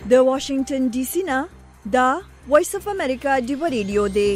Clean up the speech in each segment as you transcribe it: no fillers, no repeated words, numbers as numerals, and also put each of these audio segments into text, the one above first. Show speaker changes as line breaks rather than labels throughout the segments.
د واشنگټن ډي سي نه دا وایس اف امریکا دی ریډیو دی.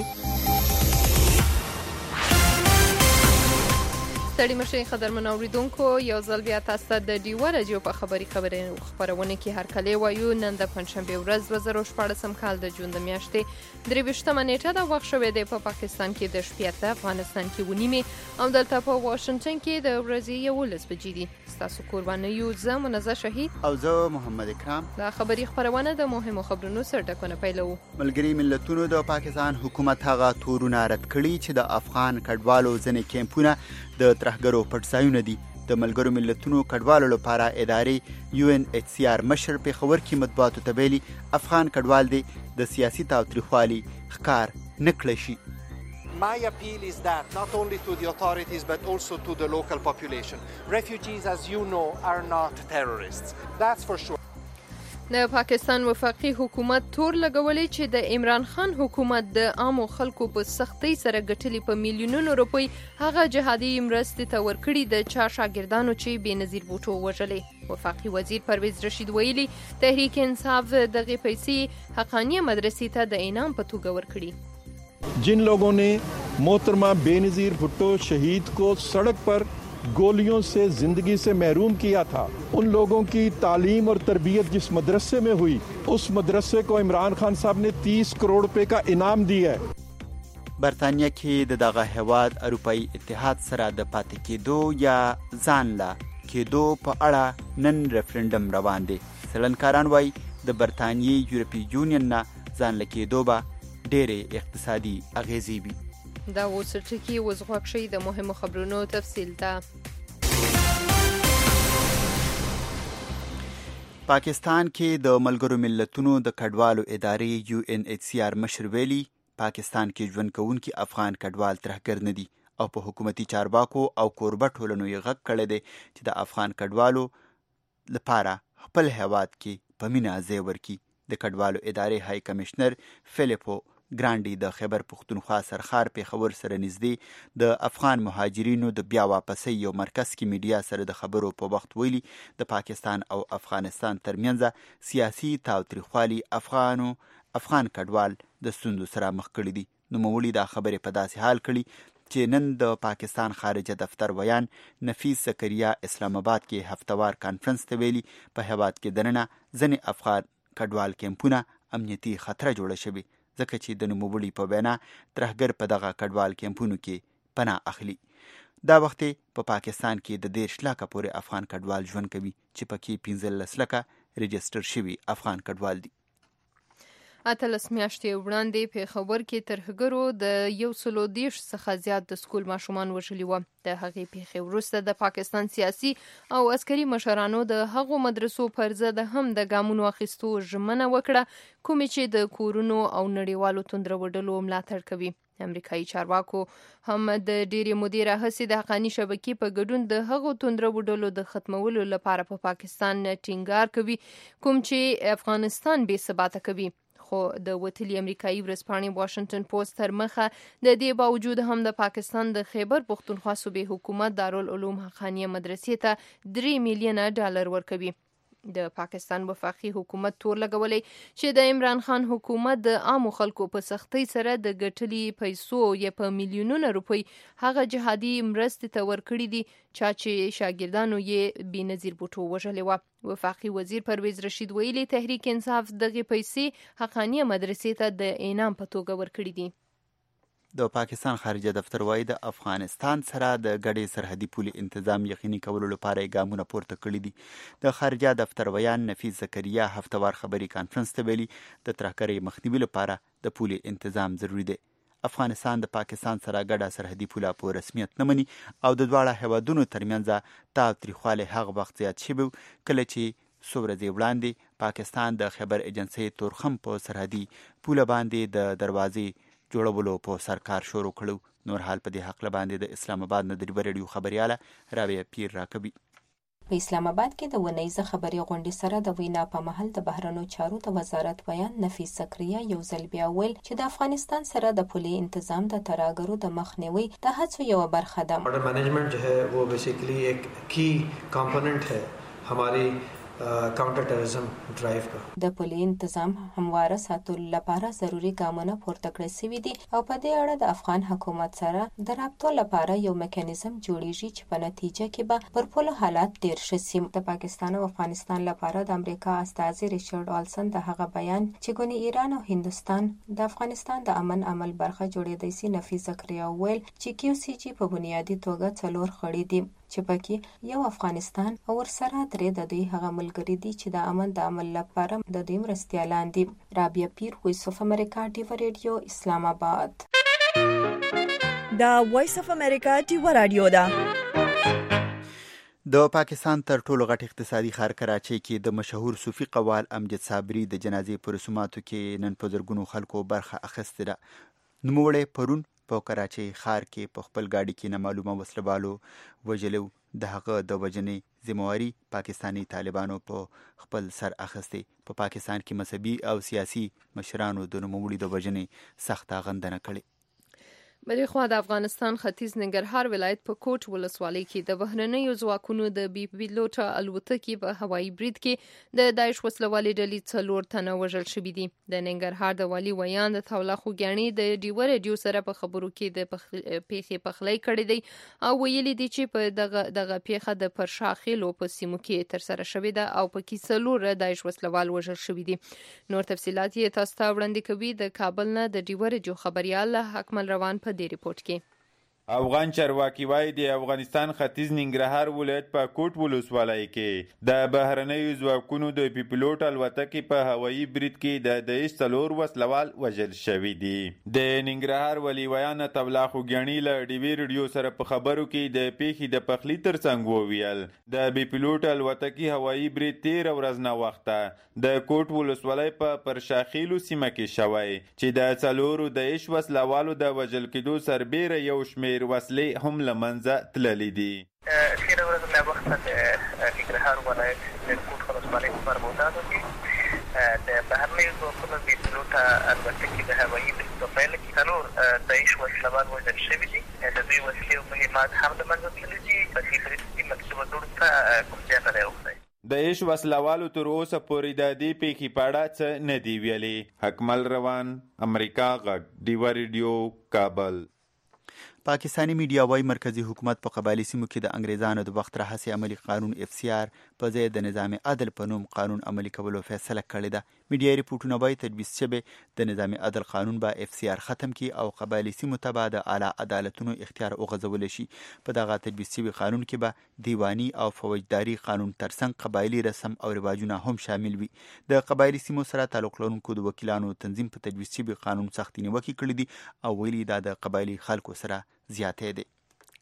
ستړي مشه قدرمن اوریدونکو، یو ځل بیا تاسو د ډیو رادیو په خبرونه کې هر کله وایو. نن د پنځشنبه ورځ 2014 کال د جون د میاشتې 23 نیټه د وخت شوې ده. په پاکستان کې د شپې ته، افغانستان کې ونیمه او دلته په واشنگټن کې د ورځې 11 بجې دي. تاسو قربانه یو زه منزه شهید
او زه محمد اکرام.
دا خبری خبرونه د مهمو خبرونو سره ټکونه پیلو.
ملګری ملتونو د پاکستان حکومت هغه تورونه رد کړي چې د افغان کډوالو ځنې کیمپونه د ترهګرو پټ ځایونه دي. د ملګرو ملتونو کډوالو لپاره ادارې UNHCR مشر په خبر کې مطبوعاتو ته ویلي افغان کډوال دي د سیاسي تاوتریخوالي ښکار نه کړی شي.
My appeal is that not only to the authorities but also to the local population. Refugees, as you know, are not terrorists. That's for sure.
د پاکستان وفاقي حکومت تور لګولې چې د عمران خان حکومت د عامو خلکو په سختۍ سره ګټلې په میلیونونو روپۍ هغه جهادي مرستې ته ورکړي د چا شاګردانو چې بېنظیر بوټو وژلې. وفاقي وزیر پرویز رشید ویلي تحریک انصاف دغه پیسې حقانیه مدرسې ته د انعام په توګه ورکړي.
जिन लोगों ने मोहतरमा बेनज़ीर भुट्टो शहीद को सड़क पर गोलियों से जिंदगी से महरूम किया था, उन लोगों की तालीम और तरबियत जिस मदरसे में हुई उस मदरसे को इमरान खान साहब ने 30 करोड़ रुपए का इनाम दिया है.
برطانیه کې د دغه هواد اروپאי اتحاد سره د پاتې کېدو یا ځان لا کېدو په اړه نن ریفرندم روان دی. څېړنکاران وایي د برطانیې یورپي یونین نه ځان لا کېدو به ډېرې اقتصادي اغېزې وي.
دا اوس ټکی وزغوک شي د مهمو خبرونو تفصیل ده.
پاکستان کې د ملګرو ملتونو د کډوالو ادارې UNHCR مشر ویلي پاکستان کې ژوند کوونکي افغان کډوال ترهګر نه دي او په حکومتي چارواکو او کوربه ټولنو یې غږ کړی دی چې د افغان کډوالو لپاره خپل هیواد کې په مینه ځای ورکړي. د کډوالو ادارې هاي کمشنر فیلیپو ګرانډي د خیبر پښتونخوا سرخار پیښور سره نږدې د افغان مهاجرینو د بیا واپسۍ یو مرکز کې میډیا سره د خبرو په وخت ویلي د پاکستان او افغانستان ترمنځ سیاسي تاوتریخوالي افغان کډوال د ستونزو سره مخ کړي دي. نوموړي دا خبرې په داسې حال کړي چې نن د پاکستان خارجه دفتر ویان نفیس زکریا اسلام آباد کې هفتوار کانفرنس ته ویلي په هیواد کې دننه ځینې افغان کډوال کیمپونه امنیتي خطر جوړه شوي ځکه چې د نوموړي په وینا ترهګر په دغه کډوال کیمپونو کې پناه اخلي. دا وخت په پاکستان کې د 13 لکه پورې افغان کډوال ژوند کوي چې پکې 15 لکه رجسټر شوي افغان کډوال دي.
18 میاشتې وړاندې پیښور کې ترهګرو د 130 څخه زیات د سکول ماشومان وژلي وو. د هغې پیښې وروسته د پاکستان سیاسي او عسکري مشرانو د هغو مدرسو پر ضد هم د ګامونو اخیستو ژمنه وکړه کومې چې د کورونو او نړیوالو توندروډلو ملاتړ کوي. امریکایي چارواکو هم د ډېرې مودې راهیسې د حقاني شبکې په ګډون د هغو توندروډلو د ختمولو لپاره په پاکستان ټینګار کوي کوم چې افغانستان بې ثباته کوي. خو د وتلي امریکایي ورځپاڼې واشنگټن پوسټ تر مخه د دې باوجود هم د پاکستان د خیبر پښتونخوا صوبې حکومت دارالعلوم حقانیه مدرسې ته $3 میلیونه ورکوي. د پاکستان وفاقي حکومت تور لګولې چې د عمران خان حکومت د عامو خلکو په سختۍ سره د ګټلي پیسو یا په میلیونونو روپۍ هغه جهادي مرستې ته ورکړي دي چا چې شاګردانو یې بېنظیر بوټو وژلې وه. وفاقي وزیر پرویز رشید ویلي تحریک انصاف دغه پیسې حقانیه مدرسې ته د انعام په توګه ورکړي دي.
د پاکستان خارجه دفتر وايي د افغانستان سره د ګډې سرحدي پولې تنظیم یقیني کولو لپاره ګامونه پورته کړي دي. د خارجه دفتر ویان نفیس زکریا هفتوار خبري کانفرنس ته ویلي د ترهګرۍ مخنیوي لپاره د پولې تنظیم ضروری دی. افغانستان د پاکستان سره ګډه سرحدي پوله په رسمیت نه مني او د دواړه هیوادونو ترمنځ تاوتریخوالی هغه وخت زیات شوی کله چې څو ورځې وړاندې پاکستان د خبر ایجنسۍ تورخم په سرحدي پوله باندې د دروازې جوړولو په سرکار شروع کړو. نور حال په دې حق باندې د اسلام آباد نه د ریډیو خبرياله رابعه پیر راکبي.
په اسلام آباد کې د ونیزه خبري غونډې سره د وینا په محل د بهرنیو چارو د وزارت بیان نفیس زکریا یو ځل بیا ویل چې د افغانستان سره د پولي تنظیم د ترهګرو د مخنیوي د هڅو یو برخه ده.
بارڈر مینجمنٹ جو ہے وہ بیسیکلی ایک کی کمپوننٹ ہے ہماری काउंटर टेररिज्म ड्राइव کا
د پولیس تنظیم همواره ساتلو لپاره ضروری ګامونه پورته کړی شوي دي او په دې اړه د افغان حکومت سره د رابطو لپاره یو میکانیزم جوړیږي چې په نتیجه کې به پر پوله حالات ډیر ښه شي. د پاکستان او افغانستان لپاره د امریکا استازي ریچارډ آلسن د هغه بیان چې ګونی ایران او هندستان د افغانستان د امن عمل برخه جوړېدای شي نفي زکریا ویل چې QCG په بنیادی توګه 4 خړې دي چې پکې یو افغانستان او ورسره درې د دوی هغه ملګري دي چې د امن د عمل لپاره د دوی مرستیالان دي. رابعه پیر، وایس اف امریکا، ډیو ریډیو، اسلام آباد.
دا وایس اف امریکا ډیو رادیو ده.
د پاکستان تر ټولو غټ اقتصادي ښار کراچۍ کې د مشهور صوفي قوال امجد صابري د جنازې په رسوماتو کې نن په زرګونو خلکو برخه اخیستې ده. نوموړی پرون په کراچۍ ښار کې په خپل ګاډي کې نامعلومه وسلوالو وژلو. د هغه د وژنې ذمہواري پاکستانی طالبانو په خپل سر اخیستې. په پاکستان کې مذهبي او سیاسي مشرانو د نوموړي د وژنې سخته غندنه کړې.
بلې خوا د افغانستان ختیځ ننګرهار ولایت په کوټ ولسوالۍ کې د بهرنیو ځواکونو د بي پیلوټه الوتکې په هوایي برید کې د داعش وسلوالې ډلې 4 تنه وژل شوي دي. د ننګرهار د والي ویان د تولا خوګیاڼي د ډیو ریډیو سره په خبرو کې د پیښې پخلی کړی دی او ویلي دي چې په دغه پیښه د پرشاخیلو په سیمو کې تر سره شوې ده او په کې 4 داعش وسلوال وژل شوي دي. نور تفصيلات یې تاسو ته وړاندې کوي د کابل نه د ډیو ریډیو خبريال حکمل روان په دې ریپورت کې.
افغان چارواکي وايي د افغانستان ختیځ ننګرهار ولایت په کوټ ولسوالۍ کې د بهرنیو ځواکونو د پیلوټ الوتکې په هوایي برید کې د داعش 4 وسلوال وژل شوي دي. د ننګرهار ولي ویان تولا خوګیاڼي له ډیوی ریډیو سره په خبرو کې د پیښې د پخلی ترڅنګ وویل د پیلوټ الوتکې هوایي برید 13 ورځ نه وخته د کوټ ولسوالۍ په پرشاخیلو سیمه کې شوی چې د 4 داعش وسلوالو د وژل کېدو سربیره یو شمېر وسلې هم له منځه تللې دي.
13 ورځې نه وخته د ننګرهار ولایت د کوټ ولسوالۍ په مربوطاتو کې د بهرنیو ځواکونو د پیلوټه الوتکې د هوایي برید په پیل کې 4 داعش وسلوال وژل شوي دي. د دوی وسلې او مهمات هم له منځه تللي دي. په دې برید کې مکتوب ټول ته کوم زیاته دی وختی
داعش وسلوالو تر اوسه پورې د دې پیښې په اړه څه نه دي ویلي. حکمل روان، امریکا غږ، ډیو ریډیو، کابل.
پاکستانی میډیا وايي مرکزی حکومت په قبایلی سیمو کې د انګریزانو د وخت راهیسې عملی قانون FCR په ځای د نظام عدل په نوم قانون عملی کولو فیصله کړې ده. میډیا ریپورټونه وايي تجویز شوی د نظام عدل قانون به FCR ختم کړي او قبایلی سیمو ته به د اعلی عدالتونو اختیار وغځول شي. په دغه تجویز شوی قانون کې به دیوانی او فوجداري قانون ترڅنګ قبایلی رسم او رواجونه هم شامل وي. د قبایلی سیمو سره تعلق لرونکو د وکیلانو تنظیم په تجویز شوی قانون سختي نیوکې کړې دي او ویلي دا د قبایلی خلکو سره زیاتې دي.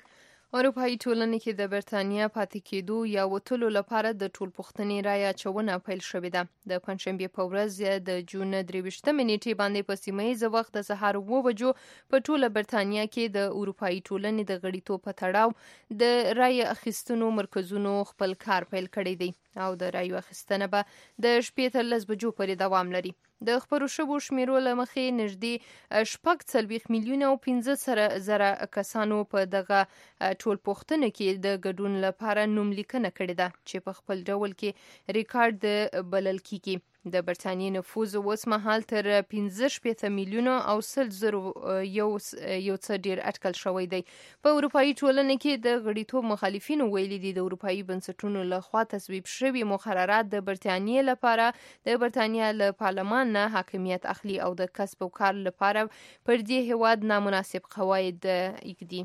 اروپایي ټولنې کې د برتانیا پاتې کېدو یا وتلو لپاره د ټولپوښتنې رایه اچونه پیل شوې ده. د پنځشنبې په ورځ د جون 23 نیټې باندې په سیمه ییز وخت د سهار 9 بجو په ټوله برتانیا کې د اروپایي ټولنې د غړیتوب په تړاو د رایه اخیستنو مرکزونو خپل کار پیل کړی دی او د رایو اخیستنه به د شپې تر 10 بجو پورې دوام لري. د خبرو شوو شمیرو له مخې نږدې 40 میلیونه او 15 زره کسانو په دغه ټولپوښتنه کې د ګډون لپاره نوم لیکنه کړې ده چې په خپل ډول کې ریکارډ بلل کیږي. د برتانیې نفوذ اوس مهال تر 15 میلیونه او 100 زره یو څه ډیر اټکل شوی دی. په اروپایي ټولنه کې د غړیتوب مخالفینو ویلي دي د اروپایي بنسټونو لخوا تصویب شوي مقررات د برتانیې لپاره د برتانیا له پارلمان نه حاکمیت اخلي او د کسب او کار لپاره پر دې هیواد نامناسب قواعد ایږدي.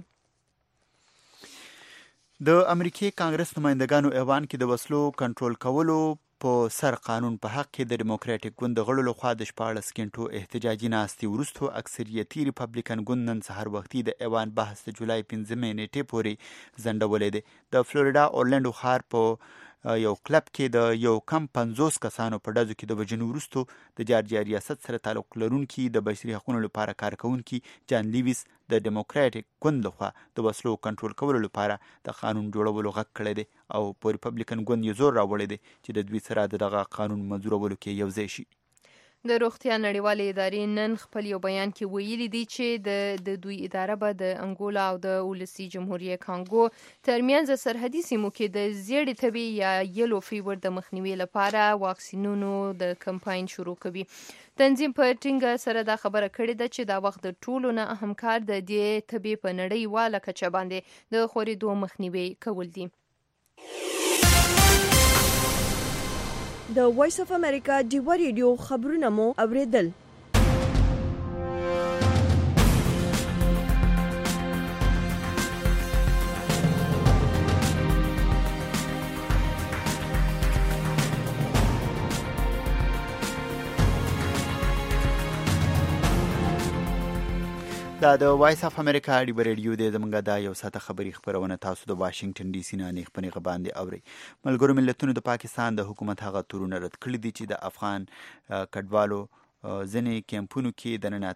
د امریکای کانګرس نمایندګانو ایوان کې د وسلو کنټرول کولو په سر قانون په حق کې د ډیموکراټیک ګوند د غړو لخوا د 14 غنټو احتجاجي ناستې وروسته اکثریتي ریپبلیکن ګوند نن سهار وختي د ایوان بحث د جولای 15 نیټې پورې ځنډولی دی. د فلوریډا اورلنډو ښار په یو کلب کې د یو کم 50 کسانو په ډزو کې د وژنې وروسته د جارجیا ریاست سره تعلق لرونکي د بشري حقوقو لپاره کارکونکي جان لیویس د ډیموکراټیک ګوند لخوا د وسلو کنټرول کولو لپاره د قانون جوړولو غږ کړی دی او په ریپبلیکن ګوند یې زور راوړی دی چې د دوی سره دغه قانون منظورولو کې یوځای شي.
د روغتیا نړیوالې ادارې نن خپل یو بیان کې ویلي دي چې د دوی اداره به د انګولا او د ولسي جمهوریت کانګو ترمنځ سرحدي سیمو کې د زیړې تبې یا یلو فیور د مخنیوي لپاره واکسینونو د کمپاین شروع کوي. تنظیم په ټینګه سره دا خبره کړې ده چې دا وخت د ټولو نه اهم کار د دې تبې په نړیواله کچه باندې د خورېدو مخنیوي کول دي.
د وایس اف امریکا ډیوا ریډیو خبرونه مو اوریدل.
دا د وایس اف امریکا ډیوا ریډیو د زمونږ د یو ساعته خبري خبرونه تاسو د واشنگټن ډي سي نه نېغ باندې اوري. ملګرو ملتونو د پاکستان د حکومت هغه تورونه رد کړی دي چې د افغان کډوالو ځینې کیمپونو کې دننه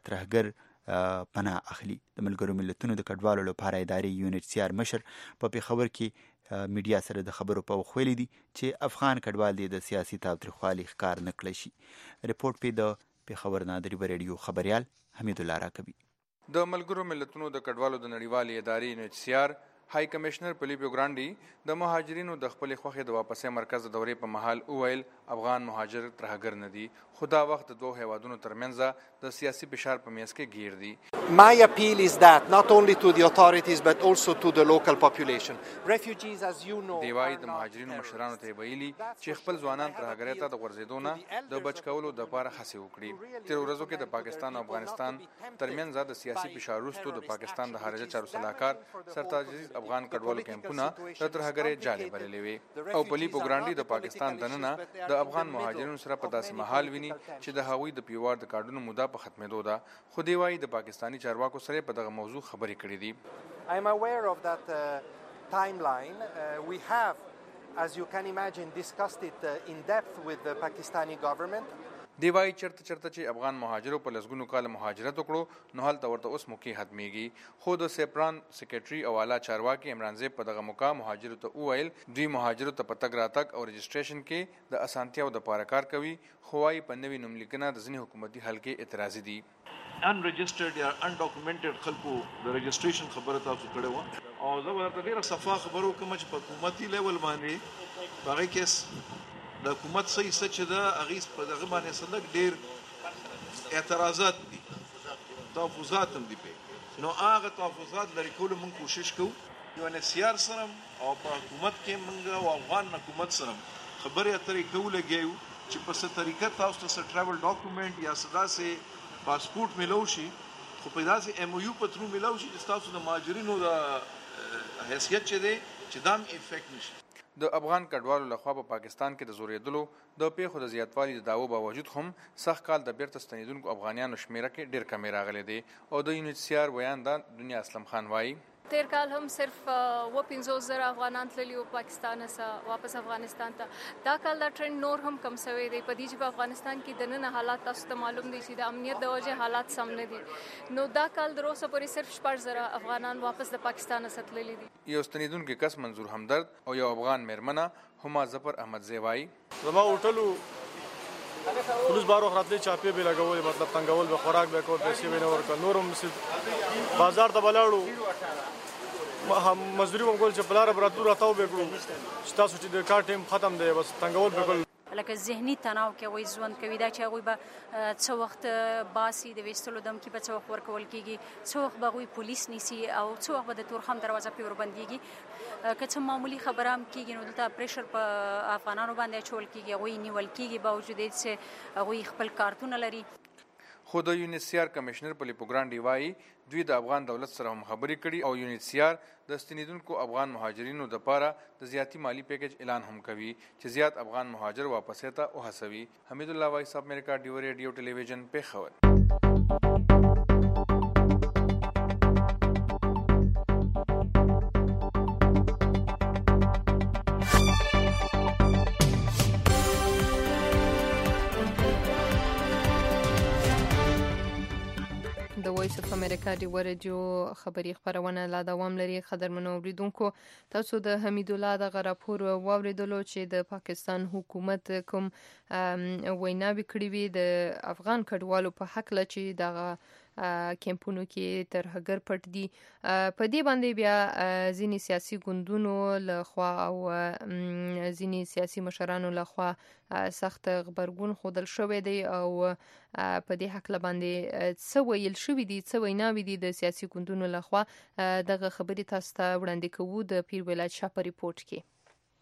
ترهګر پناه اخلي. د ملګرو ملتونو د کډوالو لپاره ادارې UNHCR مشر په پیښور کې میډیا سره د خبرو په وخت ویلي دي چې افغان کډوال د سیاسي تاوتریخوالي ښکار نه کړی شي. رپورټ په د پیښور نه د ډیوا ریډیو خبريال حمید الله راکبي.
د ملګرو ملتونو د کډوالو د نړیوالې ادارې UNHCR هاي کمشنر فلیپو ګرانډي د مهاجرینو د خپل خوخي د واپسې مرکز د دورې په محل اویل افغان مهاجر ترهګر نه دي، خدا وخت دوه هیوادونو ترمنځ د سیاسي فشار په میانس کې گیر دي.
My appeal is that not only to the authorities but also to the local population. Refugees, as you know,
دیوای د مهاجرینو مشرانو ته ویلي چې خپل ځوانان ترهګرۍ ته د غورځېدو نه د بچ کولو د لپاره هڅې وکړي. تیر ورځو کې د پاکستان او افغانستان ترمنځ د سیاسي فشار وروسته د پاکستان د خارجه چارو سلاکار سرتاج عزیز افغان کډوالو کیمپونه د ترهګرۍ جالې بللې وي او فلیپو ګرانډي د پاکستان دننه د افغان مهاجرینو سره په داسې محل ویني چې د هغوی د پیوار د کارډونو موده په ختمېدو ده. خو دی وايي د پاکستاني چارواکو سره په دغه موضوع خبرې کړې دي.
I am aware of that timeline. We have, as you can imagine, discussed it in depth with the Pakistani government.
دی وايي چرته چې افغان مهاجرو په لسګونو کال مهاجرت وکړو نو هلته ورته اوس موقع ختميږي. خو د سپران سیکریټري او اعلی چارواکي عمران زیب په دغه موقع مهاجرو ته وویل دوی مهاجرو ته په تګ راتګ او رجسټریشن کې د اسانتیاو د لپاره کار کوي. خو وايي په نوې نوملیکنه د ځینې حکومتي حلقې اعتراضي دي.
unregistered یا undocumented خلکو د رجسټریشن خبره تاسو کړې و او زه ورته ډیره صفه خبرو کوم چې په حکومتي لیول باندې هغه کیس د حکومت صحیح سچ ده هغه په دغه باندې صدق ډیر اعتراضات دي تحفظات هم دي په نو هغه تحفظات لري کول مونږ کوشش کوو UNHCR سره او په حکومت کې مونږ او افغان حکومت سره خبرې اترې کولګیو چې په څه طریقه تاسو ته ټریول ډاکومنت یا صدا سه پاسپورت ملو شي خو په داسې MOU په ترو ملو شي چې تاسو د مهاجرینو د حیثیت چي دي چې دام افیکټ نشي.
د افغان کډوالو لخوا په پاکستان کې د زورېدلو د پیښو د زیاتوالي د داوو باوجود هم سخت کال د بیرته ستنیدونکو افغانانو شمیره کې ډیر کمی راغلی دی او د UNHCR ویان دا دنیا اسلم خان وایي
تیر کال هم صرف 15,000 افغانان تللی او پاکستان څخه واپس افغانستان ته دا کال دا ټرند نور هم کم شوی دی په دې چې په افغانستان کې د نن حالات تاسو ته معلوم دي چې د امنیت د وجه حالات سم نه دي نو دا کال د روسه پورې صرف 14,000 افغانان واپس د پاکستان څخه تللی دي.
یو ستنیدونکو کس منظور همدرد او یو افغان میرمنه هما ظفر احمد زیوای
زما هوټلو پولیس بارو خراتلی چاپی به لګول مطلب تنګول به خوراک به کول پیسې به نه ورکړ نورم بازار ته بلاړو مزدوري مونږ چې بلاره براتو راتاو به کړو چې تاسو چې د کار ټیم ختم دی بس تنګول به کول
لکه ذهني تناو کې وای ژوند کوي دا چې هغه به څو وخت باسي د وستلو دم کې به څو وخت ورکول کیږي څو وخت به پولیس نیسي او څو وخت به د تورخم دروازه په ور بنديږي که څه معمولی خبره هم کیږي نو دلته پریشر په افغانانو باندې چول کیږي هغه نیول کیږي باوجود چې هغه خپل کارتونه لري.
خو د UNHCR کمشنر فلیپو ګرانډي وایي دوی د افغان دولت سره هم خبرې کړي او UNHCR د ستنیدونکو افغان مهاجرینو د لپاره د زیاتی مالی پیکج اعلان هم کوي چې زیات افغان مهاجر واپس ته او هڅوي. حمید الله وایس اف امریکا ډیوا ریډیو ټلویزیون پیښور.
د وایس اف امریکا دی ورډیو خبری خبرونه لا دوام لري. قدرمنو اوریدونکو، تاسو د حمید الله د راپور واوریدلو چې د پاکستان حکومت کوم ویناوي کړې وي د افغان کډوالو په حق له چې دغه کمپونو کې ترهګر پټ دي. په دې باندې بیا ځینې سیاسي ګوندونو لخوا او ځینې سیاسي مشرانو لخوا سخت غبرګون ښودل شوی دی او په دې حق باندې څه ویل شوي دي، څه ویناوي دي د سیاسي ګوندونو لخوا. دغه خبرې تاسو ته وړاندې کوو د پیر ولایت شاه په ریپورت کې.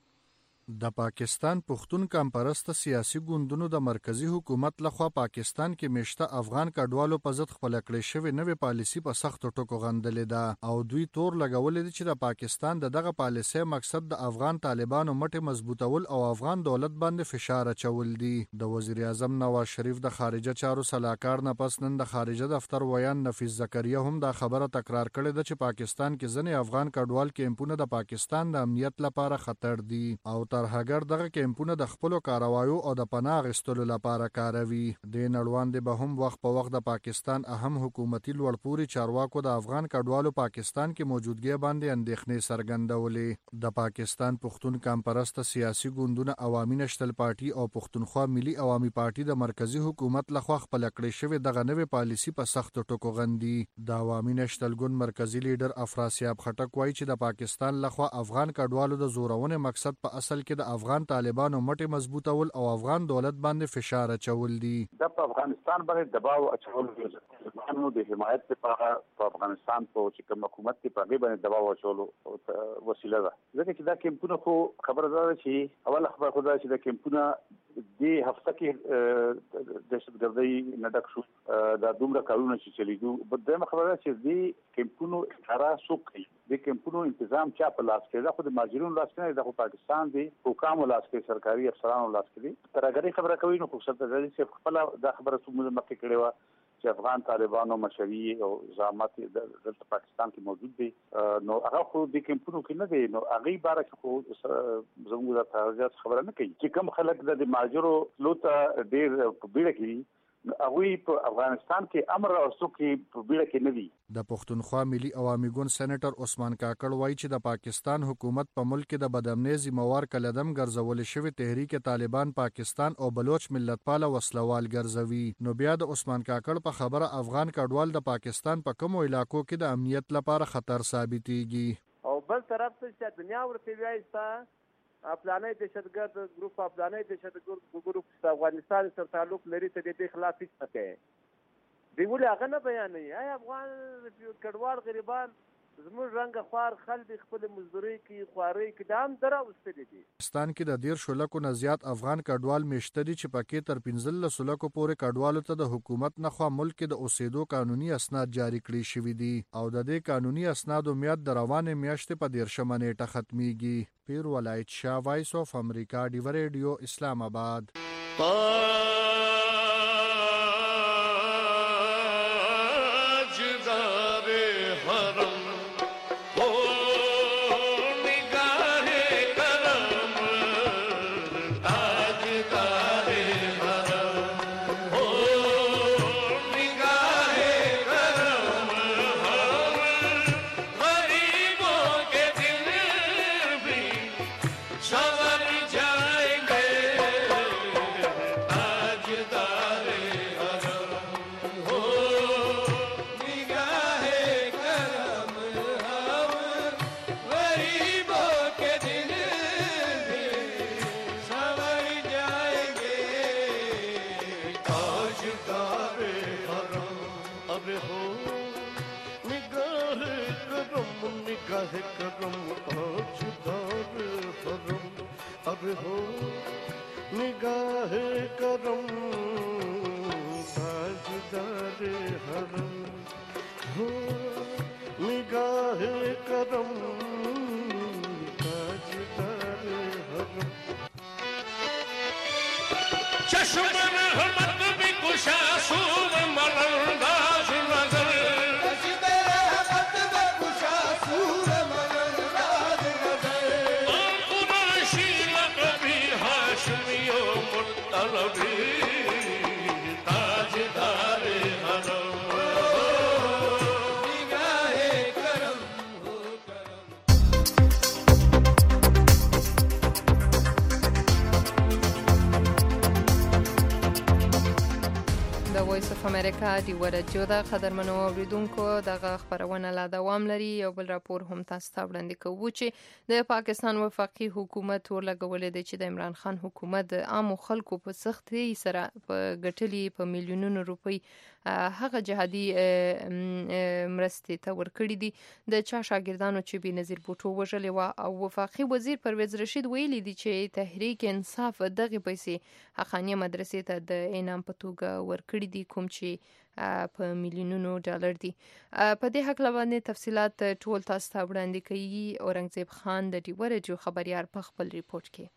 د پاکستان پښتون کمپرست سیاسي ګوندونو د مرکزی حکومت لخوا پاکستان کې مشته افغان کډوالو په ضد خپل کړې شوی نوې پالیسی په سخت ټکو غندلې ده او دوی تور لګولې دي چې د پاکستان دغه پالیسی مقصد د افغان طالبانو مټې مضبوطول او افغان دولت باندې فشار اچول دي. د وزیر اعظم نواز شریف د خارجه چارو سلاکار نه پس نن د خارجه دفتر ویان نفیس زکریا هم دا خبره تکرار کړې ده چې پاکستان کې ځنې افغان کډوال کمپونه د پاکستان د امنیت لپاره خطر دي او ترهګر دغه کمپونه د خپل کاروایو او د پناه غستلو لپاره کاروي. د نړوان به هم وخت په وخت د پاکستان اهم حکومتي لوړپوړي چارواکو د افغان کډوالو پاکستان کې موجودګي باندې اندېښنې څرګندولې. د پاکستان پښتون کمپرست سیاسي ګوندونه عوامي نشتل پارټي او پښتونخوا ملي عوامي پارټي د مرکزی حکومت لخوا خپل کړې شوی دغه نوې پالیسی په سخت ټکو غندي. د عوامي نشتل ګوند مرکزی لیډر افراسیاب خټک وایي چې د پاکستان لخوا افغان کډوالو د زورونې مقصد په اصل کې د افغان طالبانو مټې مضبوطول او افغان دولت باندې فشار اچول دي.
د افغانستان باندې دباو اچول طالبانو د حمایت لپاره په افغانستان په چې کوم حکومت کې په غیبه دباو اچول وسیله ده. ځکه چې دا کمپونه خو خبره ده چې اوله خبره خو دا چې د کمپونه د هفته کې دهشتګردۍ نه ډک شو دا دومره کارونه چې چلیدو. بل خبره ده چې د کمپونو اداره څوک کوي، د کمپونو تنظیم چا په لاس کې ده، خو د ماجرونو لاس کې نه ده، خو پاکستان دی حکامو لاس کې، سرکاري افسرانو لاس کې دي. ترهګرۍ خبره کوي نو خو څه چې خپل دا خبره څومره مخکې کړې وه چې افغان طالبانو مشري او زعامت دلته پاکستان کې موجود دي، نو هغه خو د کمپونو کې نه دی، نو هغه باره کې خو زموږ د تهاجت خبره نه کوي چې کوم خلک د ماجرو لوته ډیر په بیړه کې هغوی په افغانستان کې امر او څوکي په بیړه کې نه دي.
د پښتونخوا ملي عوامي ګوند سېنیټر عثمان کاکړ وایي چې د پاکستان حکومت په ملک کې د بدامنۍ ذمہوار کلدم ګرځول شوی تحریک طالبان پاکستان او بلوچ ملتپاله وسلوال ګرځوي. نو بیا د عثمان کاکړ په خبره افغان کډوال د پاکستان په کومو علاقو کې د امنیت لپاره خطر ثابتېږي
او بل طرف ته چې دنیا ورته وایي افغاني دهشتګرد ګروپ افغاني دهشتګرد ګروپ د افغانستان سره تعلق لري ته د خلاف هیڅ نه کوي. دی ولې هغه نه بیانوي؟ ای افغان کډوال غریبان زموږ رنګ خوار خلک خپل مزدوري کې خواري کې دام درا وستلي دي.
پاکستان کې د 13 لکو نه زیات افغان کډوال میشته دي چې پکې تر 15 لکو پورې کډوالو ته د حکومت نخوا ملک کې د اوسېدو قانوني اسناد جاری کړي شوي دي او د دې قانوني اسنادو میاد د روانې میاشتې په 13 نیټه ختميږي. پیر ولایت شاه، وایس اف امریکا، ډی ریډیو، اسلام آباد.
امریکا ډیوه رادیو د قدرمنو اوریدونکو دغه خبرونه لا دوام لري. یو بل راپور هم تاسو ته وړاندې کوو چې د پاکستان وفاقي حکومت ورلګولې دی چې د عمران خان حکومت د عامو خلکو په سختۍ سره په ګټلي په میلیونونو روپۍ هغه جهادي مرستې ته ورکړي دي د چا شاګردانو چې بېنظیر بوټو وژلې وه. او وفاقي وزیر پرویز رشید ویلي دي چې تحریک انصاف دغه پیسې حقانیه مدرسې ته د انعام په توګه ورکړي دي کوم چې په میلیونونو ډالر دي. په دې هکله باندې تفصیلات ټول تاسو ته وړاندې کوي اورنګزیب خان د ډیوه رادیو خبریال په خپل ریپورت کې.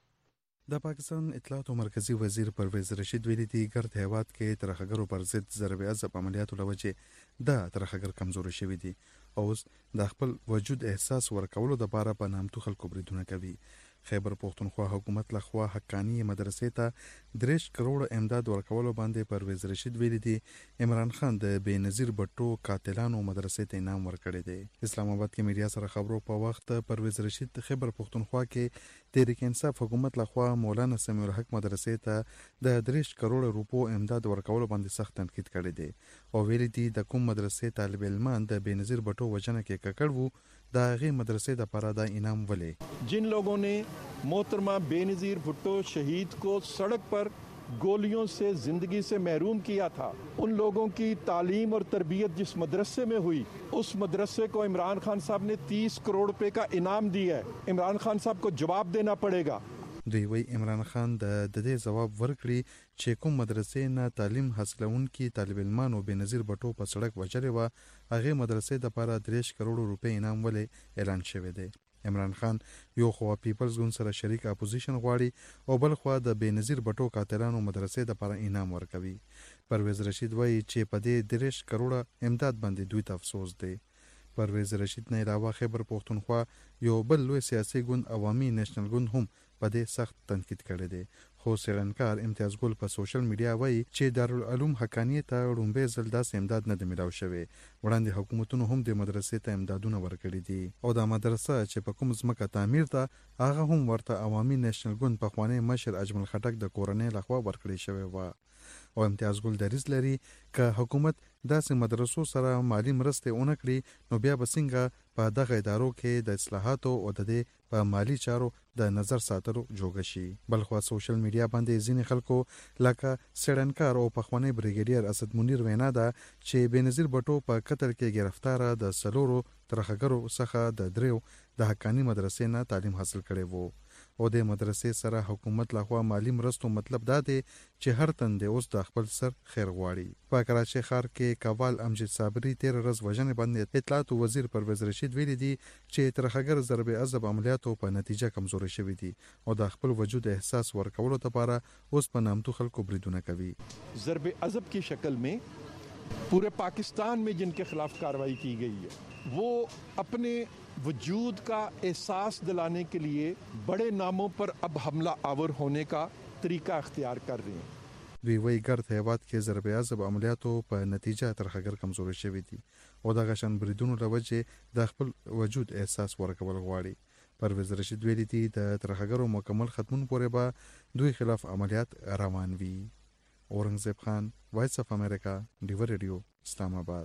د پاکستان اطلاعات مرکزی وزیر پرویز رشید ویلي دي ګرد هیواد کې ترهګرو پر ضد ضرب عضب عملیاتو له وجې د ترهګر کمزوري شوي دي او اوس د خپل وجود احساس ورکولو لپاره په نامتو خلکو بریدونه کوي. خیبر پختونخوا حکومت لخوا حقانی مدرسې ته 3 کروڑ امداد ورکولو باندې پرویز رشید ویلي دي عمران خان د بېنظیر بټو قاتلانو مدرسې ته انعام ورکړی دی. اسلام آباد کې میډیا سره خبرو په وخت پرویز رشید خیبر پختونخوا کې تحریک انصاف حکومت لخوا مولانا سمیع الحق مدرسې ته د 3 کروڑ روپو امداد ورکولو باندې سخت تنقید کړی دی او ویلي دي د کوم مدرسې طالب علمان د بېنظیر بټو وجنه کې ککړ وو دا غي مدرسې د پاره دا انعام ولې.
जिन लोगों ने मोहतरमा बेनज़ीर भुट्टो शहीद को सड़क पर गोलियों से जिंदगी से महरूम किया था, उन लोगों की तालीम और तरबियत जिस मदरसे में हुई उस मदरसे को इमरान खान साहब ने 30 करोड़ रुपए का इनाम दिया है. इमरान खान साहब को जवाब देना पड़ेगा.
دوی وی عمران خان د دې جواب ورکړي چې کوم مدرسې نه تعلیم حاصلونکي طالب علمانو بېنظیر بټو په سړک وچلې وه هغې مدرسې دپاره 3 کروڑ روپۍ انعام ولې اعلان شوی دی. عمران خان یو خوا پیپلز ګوند سره شریک اپوزیشن غواړي او بل خوا د بېنظیر بټو قاتلانو مدرسې دپاره انعام ورکوي. پرویز رشید وایي چې په دې 3 کروڑه امداد باندې دوی ته افسوس دی. پرویز رشید نه علاوه خیبر پختونخوا یو بل لوی سیاسي ګوند عوامي نیشنل ګوند هم په دې سخت تنقید کړی دی. خو څېړنکار امتیاز ګل په سوشل میډیا وایي چې دارالعلوم حقانیې ته لومړی ځل داسې امداد نه دی میلاو شوی. وړاندې حکومتونو هم د مدرسې ته امدادونه ورکړي دي او دا مدرسه چې په کوم ځمکه تعمیر ده هغه هم ورته عوامي نیشنل ګوند پخوانی مشر اجمل خټک د کورنۍ لخوا ورکړی شوی و. او امتیاز ګل دریځ لري که حکومت داسې مدرسو سره مالی مرستې ونه کړي نو بیا به څنګه په دغه ادارو کې د اصلاحاتو او د دې په مالی چارو د نظر ساتلو جوګه شي. بلخوا سوشل میډیا باندې ځینې خلکو لکه څېړنکار او پخوانی بریګیډیر اسد منیر وینا ده چې بېنظیر بټو په قتل کې ګرفتاره د 4 ترهګرو څخه د 3 د حقانی مدرسې نه تعلیم حاصل کړی وو او د مدرسې سره حکومت لخوا مالی مرستو مطلب دا دی چې هر تن د اوس د خپل سر خیر غواړي. په کراچۍ ښار کې کابل امجد صابري 13 ورځ وژنې باندې اطلاعات وزیر پرویز رشید ویلي دي چې ترهګر ضرب عضب عملیاتو په نتیجه کمزوري شوي دي او د خپل وجود احساس ورکولو لپاره اوس په نامتو خلکو بریدونه کوي.
ضرب عضب کی شکل میں पूरे पाकिस्तान में जिनके खिलाफ कार्रवाई की गई है वो अपने वजूद का एहसास दिलाने के लिए बड़े नामों पर अब हमला आवर होने का तरीका अख्तियार कर रहे हैं.
دوی وی ګرد هیواد کې ضرب عضب عملیاتو په نتیجه ترهګر کمزوري شوي دي او د غشن بریدونو له وجې د خپل وجود احساس ورکول غواړي. پرویز رشید ویلي دي د ترهګرو مکمل ختمون پورې به دوی خلاف عملیات روان وي. اورنګزیب خان وایس اف امریکا ډیوه رادیو اسلام آباد.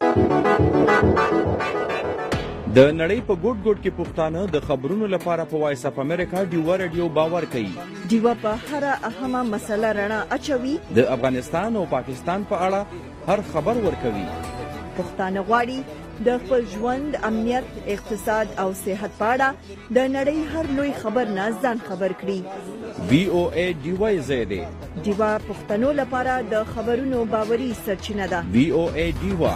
د نړۍ په ګوټ ګوټ کې پښتانه د خبرونو لپاره په وایس اف امریکا ډیوه رادیو باور کوي.
ډیوه په هر اهمه مسله رڼا اچوي.
د افغانستان او پاکستان په اړه هر خبر ورکوي.
پښتانه غواړي د خپل ژوند امنیت اقتصاد او صحت په اړه د نړۍ هر لوی خبر نه ځان خبر کړي.
VOA ډیوه زیاده
ډیوه پښتنو لپاره د خبرونو باوري سرچینه ده.
VOA ډیوه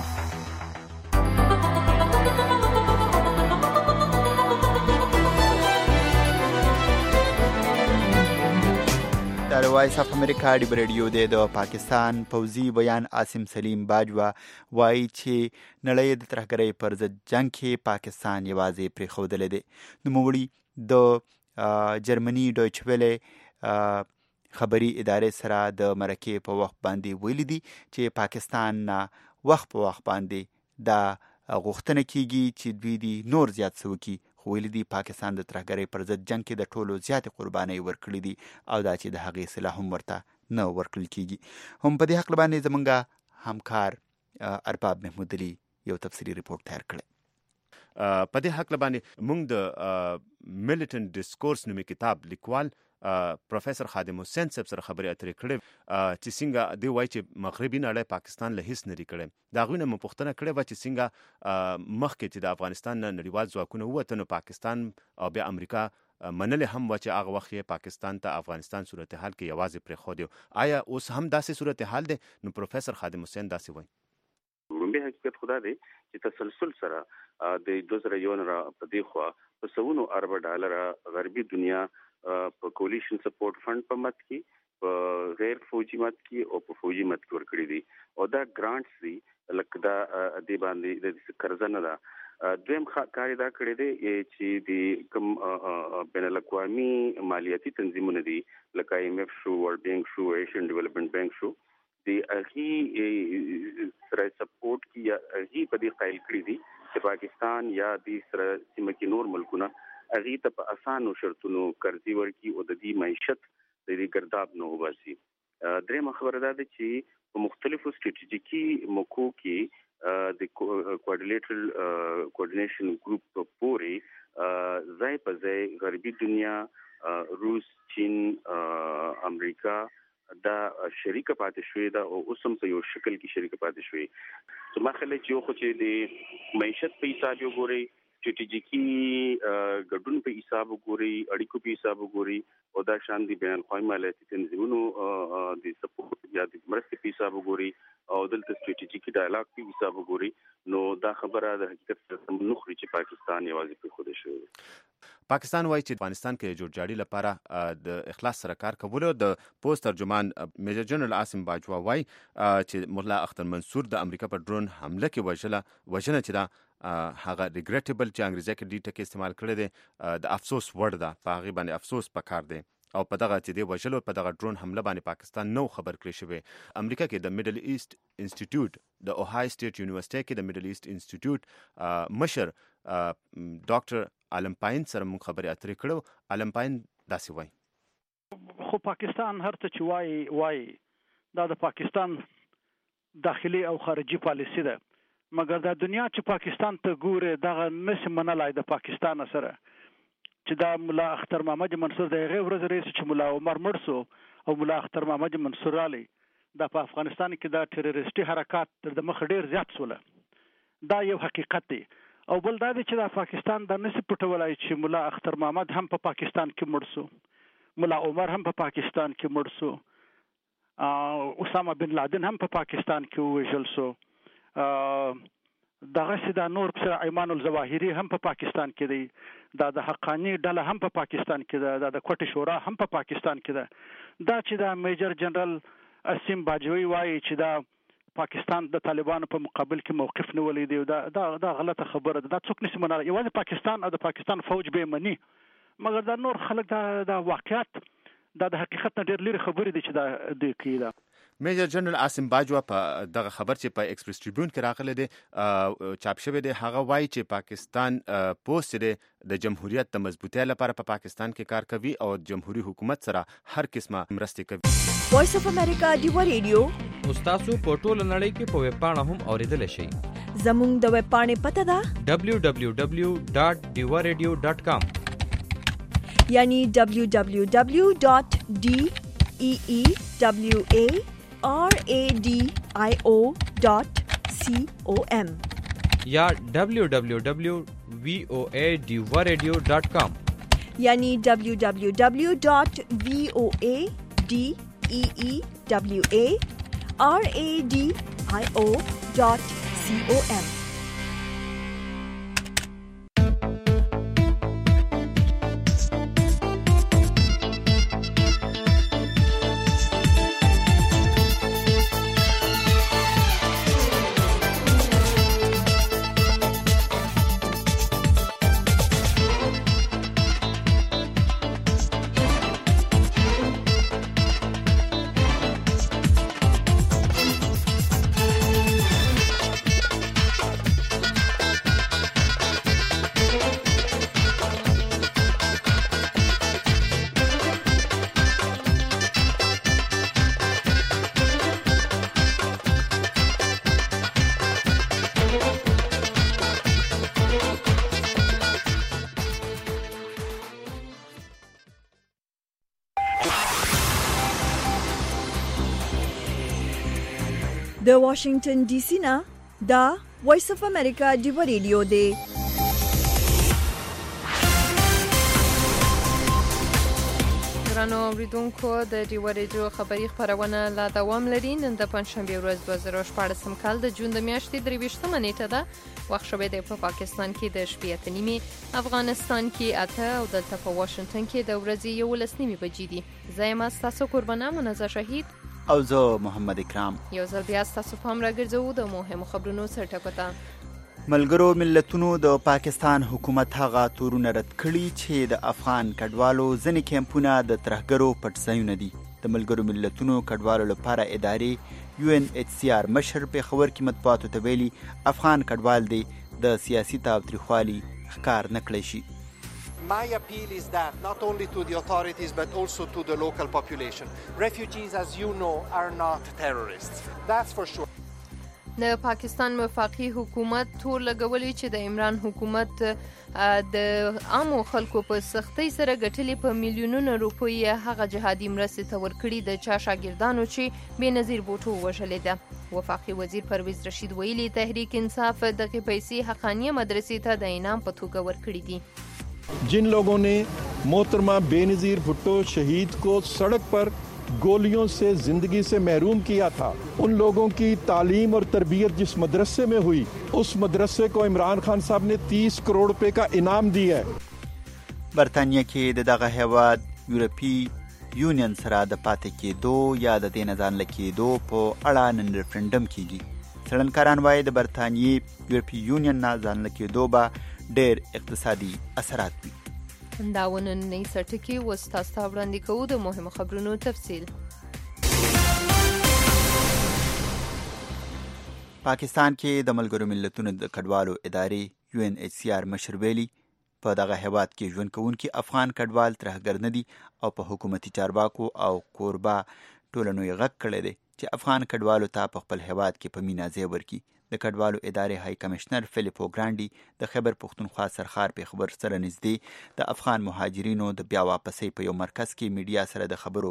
د وایس اف امریکا ډیوه رادیو د پاکستان پوځي بیان عاصم سلیم باجوا وایي چې نړۍ د ترهګرۍ پر ضد جنگ کې پاکستان یوازې پرېښودلی دی. نوموړي د جرمني ډویچ ویلې خبري ادارې سره د مرکې په وخت باندې ویلي دي چې پاکستان وخت په وخت باندې دا غوښتنه کیږي چې دوی دي نور زیات څه وکړي. خو ویلي دي پاکستان د ترهګرۍ پر ضد جنگ کې د ټولو زیاتې قربانۍ ورکړي دي او دا چې د هغې سلاح هم ورته نه ورکړل کیږي. هم په دې حق باندې زمونږ همکار ارباب محمود علي یو تفصیلی ریپورت تیار کړی.
په دې حق باندې موږ د میلیټنټ ډیسکورس نومي کتاب لیکوال پروفیسور خادم حسین صاحب سره خبرې اترې کړې چې څنګه دی وایي چې مغربي نړۍ پاکستان له هیڅ نری کړي. دا غوښنه مو پوښتنه کړې و چې څنګه مخکې چې د افغانستان نړیوال ځواکونه ووتل نو پاکستان او بیا امریکا منلې هم و چې هغه وخت یې پاکستان ته افغانستان صورتحال کې یوازې پرېښودی. آیا اوس هم داسې صورتحال دی؟ نو پروفیسور خادم حسین داسې وایي.
به حقیقت خدا دی چې تسلسل سره د 2001 را په دی خو په $100 ارب غربي دنیا په کولیشن سپورټ فند په مت کې په غیر فوجي مت کې او په فوجي مت کې ورکړي دي او دا ګرانټس دي لکه دا د باندې د قرض نه دا دویم کار دا کړی دی چې د کوم بین الاقوامي مالیاتي تنظیمونه دي لکه IMF شو، ورلد بانک شو، ایشین ډیولپمنٹ بانک شو، د هغې سره سپورټ کې یا هغې په دې قایل کړي دي چې پاکستان یا د سره سیمه کې نور ملکونه هغې ته په اسانو شرطونو قرضې ورکړي او د دې معیشت د دې ګرداب نه وباسي. درېیمه خبره دا ده چې په مختلفو سټریټیجیکي موقعو کې د کوارډینیشن ګروپ پورې ځای په ځای غربي دنیا، روس، چین، امریکا دا شریک پاتې شوې ده او اوس هم په یو شکل کې شریک پاتې شوې. زما خیال چې یو خو چې د معیشت په حساب وګورئ، سټریټیجیکي ګډون په حساب وګورئ، اړیکو په حساب وګورئ او دا شان دي بین الاقوامي مالیاتي تنظیمونو د سپورټ یا د مرستې په حساب وګورئ او دلته سټریټیجیکي ډایلاګ په حساب وګورئ، نو دا خبره د حقیقت سره نخري چې پاکستان یوازې پرېښودل شوی.
پاکستان وایي چې افغانستان کې جوړجاړي لپاره د اخلاص سره کار کولو. د پوسټ ترجمان میجر جنرال عاصم باجوا وایي چې مولا اختر منصور د امریکا په ډرون حمله کې وژنه چې دا هغه ریګریټیبل چې انګریزي کې ډی ټکی استعمال کړی دی د افسوس وړ ده، په هغې باندې افسوس پکار دی او په دغه چې دی وژلو په دغه ډرون حمله باندې پاکستان نو خبر کړی شوی. امریکا کې د میډل ایست انسټیټیوټ د اوهای سټیټ یونیورسيټي کې د میډل ایست انسټیټیوټ مشر ډاکټر عالم پاین سره موږ خبرې اترې کړو. عالم پاین داسې وایي
خو پاکستان هر څه چې وایي دا د پاکستان داخلي او خارجي پالیسي ده، مګر دا دنیا چې پاکستان ته ګوره دغه نشي منلای د پاکستان سره چې دا مولا اختر محمد منصور د هغې ورځ رئیس چې مولا عمر مړ سو او مولا اختر محمد منصور رالی دا په افغانستان کې دا ټیرریسټي حرکات تر د مخه ډېر زیات سوله. دا یو حقیقت دی. او بل دا دی چې دا پاکستان دا نشي پټولای چې مولا اختر محمد هم په پاکستان کې مړ سو، مولا عمر هم په پاکستان کې مړ سو، اسامه بن لادن هم په پاکستان کې ووژل سو، دغه سي دا نور سره ایمان الظواهری هم په پاکستان کې دی، دا د حقانی ډله هم په پاکستان کې ده، دا د کوټې شورا هم په پاکستان کې ده. دا چې دا میجر جنرال عاصم باجوی وایي چې دا پاکستان د طالبانو په مقابل کې موقف نیولی دی، دا غلطه خبره ده. دا څوک نشي منلی. یوازې پاکستان او د پاکستان فوج به مني، مګر دا نور خلک دا واقعیت دا د حقیقت نه ډېر لري خبرې دي چې دا دوی کوي. دا
میجر جنرال عاصم باجوا په دغه خبر چې په ایکسپریس ټریبیون کې راغلی دی چاپ شوی دی، هغه وایي چې پاکستان پوسټ دی د جمهوریت د مضبوطۍ لپاره په پاکستان کې کار کوي او جمهوریت حکومت سره هر قسمه مرستې کوي.
وایس اف امریکا ډیوا ریډیو
تاسو په ټوله نړۍ کې په ویب پاڼه هم اوریدل شئ.
زموږ د ویب پاڼې پته ده
www.diwaradio.com
یعنی www.deewaradio.com
یا www.voadiwaradio.com
یعنی www.voadeewaradio.com. د واشنگټن ډي سي نه دا وایس اف امریکا ډیو ریډیو دی.
ګرانو اوریدونکو د ډیو ریډیو خبري خبرونه لا دوام لري. نن د پنځشنبه ورځ 2014 کال د جون د میاشتې 23 نیټه ده. وخت شوی دی په پاکستان کې د شپې 8:30، افغانستان کې 8 او دلته په واشنگټن کې د ورځې 11:30 بجې دي. زه یم تاسو قربانه منزه شهید
او زه محمد اکرام.
یو ځل بیا تاسو پام راګرځو د مهمو خبرونو سره ټکوته.
ملګرو ملتونو د پاکستان حکومت هغه تورونه رد کړي چې د افغان کډوالو ځینې کیمپونه د ترهګرو پټ ځایونه دي. د ملګرو ملتونو کډوالو لپاره ادارې UNHCR مشر پېښور کې مطبوعاتو ته ویلي افغان کډوال دی د سیاسي تاوتریخوالي ښکار نه کړی شي.
My appeal is that not only to the authorities but also to the local population. Refugees, as you know, are not terrorists. That's for sure.
د پاکستان وفاقي حکومت تور لګولي چې د عمران حکومت د عامو خلکو په سختۍ سره ګټلې په میلیونونو روپۍ هغه جهادي مرستې ته ورکړي د چا شاګردانو چې بېنظیر بوټو وژلې ده. وفاقي وزیر پرویز رشید ویلي تحریک انصاف دغه پیسې حقانیه مدرسې ته د انعام په توګه ورکړي دي.
जिन लोगों ने मोहतरमा बेनज़ीर भुट्टो शहीद को सड़क पर गोलियों से जिंदगी से महरूम किया था, उन लोगों की तालीम और तरबियत जिस मदरसे में हुई उस मदरसे को इमरान खान साहब ने 30 करोड़ रुपए का इनाम दिया है.
برطانیه کې د دغه هیواد یورپی یونین سره د پاتې کېدو یا د دې نه ځان لکېدو په اړه نن ریفرنډم کیږي. څېړنکاران وایي د برطانیې یورپی یونین نه ځان لکېدو به ډېر اقتصادي اثرات وي.
دا ونننۍ سرټکي اوس تاسو ته وړاندې کوو د مهمو خبرونو تفصیل.
پاکستان کې د ملګرو ملتونو د کډوالو ادارې UNHCR مشر ویلي په دغه هیواد کې ژوند کوونکي افغان کډوال ترهګر نه دي او په حکومتي چارواکو او کوربه ټولنو یې غږ کړی دی چې افغان کډوالو ته په خپل هیواد کې په مینه ځای ورکړي. د کډوالو ادارې های کمشنر فلیپو ګرانډي د خیبر پښتونخوا سرخار پېښور سره نږدې د افغان مهاجرینو د بیا واپسۍ په یو مرکز کې میډیا سره د خبرو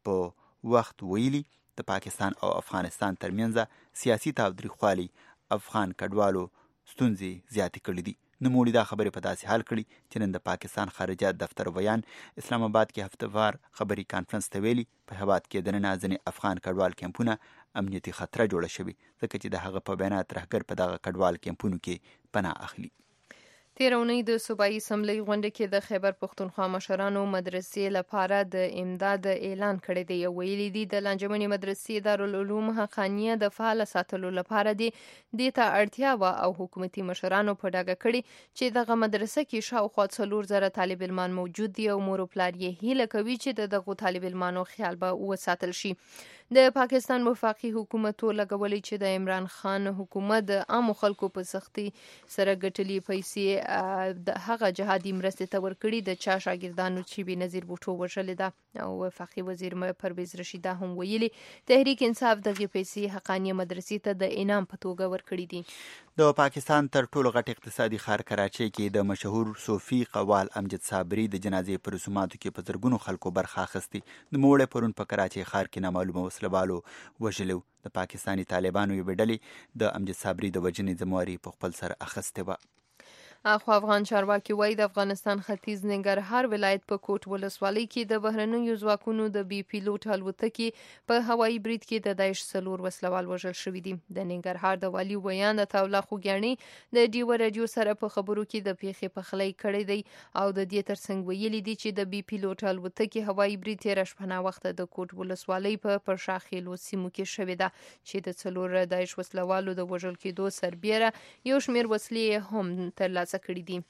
په وخت ویلي د پاکستان او افغانستان ترمنځ سیاسي تاوتریخوالي افغان کډوالو ستونزې زیاتې کړې دي. نوموړي دا خبرې په داسې حال کړي چې نن د پاکستان خارجه دفتر ویان اسلام آباد کې هفتهوار خبري کانفرنس ته ویلي په هیواد کې دننه ځینې افغان کډوال کیمپونه امنیتي خطر جوړه شوي ځکه چې د هغه په بیان ترهګر په دغه کډوال کیمپونو کې پناه اخلي.
تیر اونۍ د صوبایي اسمبلی غونډه کې د خیبر پښتونخوا مشرانو مدرسې لپاره د امداد اعلان کړی دی. ویلي دي د لانجمنې مدرسې دارالعلوم حقانیه د فعال ساتلو لپاره دی دې ته اړتیا وه او حکومتي مشرانو په ډاګه کړي چې دغه مدرسه کې شاوخوا 4,000 طالب علمان موجود دي او مور او پلار یې هیله کوي چې د دغو طالب علمانو خیال به وساتل شي. د پاکستان وفاقي حکومت لګولي چې د عمران خان حکومت د عامو خلکو په سختي سره ګټلې پیسې د هغه جهادي مرستې ته ورکړي د چا شاګردانو چې بېنظیر بوټو وژلې ده. او وفاقي وزیر پرویز رشید هم ویلي تحریک انصاف دغه پیسې حقانیه مدرسې ته د انعام په توګه ورکړي دي.
د پاکستان تر ټولو غټ اقتصادي ښار کراچۍ کې د مشهور صوفي قوال امجد صابري د جنازې په رسوماتو کې په زرګونو خلکو برخه اخیستې. نوموړی پرون په کراچۍ ښار کې نامعلومه وسلوالو وژلو. د پاکستاني طالبانو یوې ډلې د امجد صابري د وژنې ذمواري په خپل سر اخیستې وه.
خو افغان چارواکي وایي د افغانستان ختیځ ننګرهار ولایت په کوټ ولسوالۍ کې د بهرنیو ځواکونو د بي پیلوټ الوتکې په هوایي برید کې د داعش 4 وسلوال وژل شوي دي. د ننګرهار د والي ویان د تاوله خوږیاڼي د ډیو رادیو سره په خبرو کې د پیښې پخلی کړی دی او د دې ترڅنګ ویلي دي چې د بي پیلوټ الوتکې هوایي برید تېره شپه وخت د کوټ ولسوالۍ په پرشاخیلو سیمو کې شوې ده چې د 4 داعش وسلوالو د وژل کېدو سربیره یو شمېر وسلې هم ترلاسه کړي دي.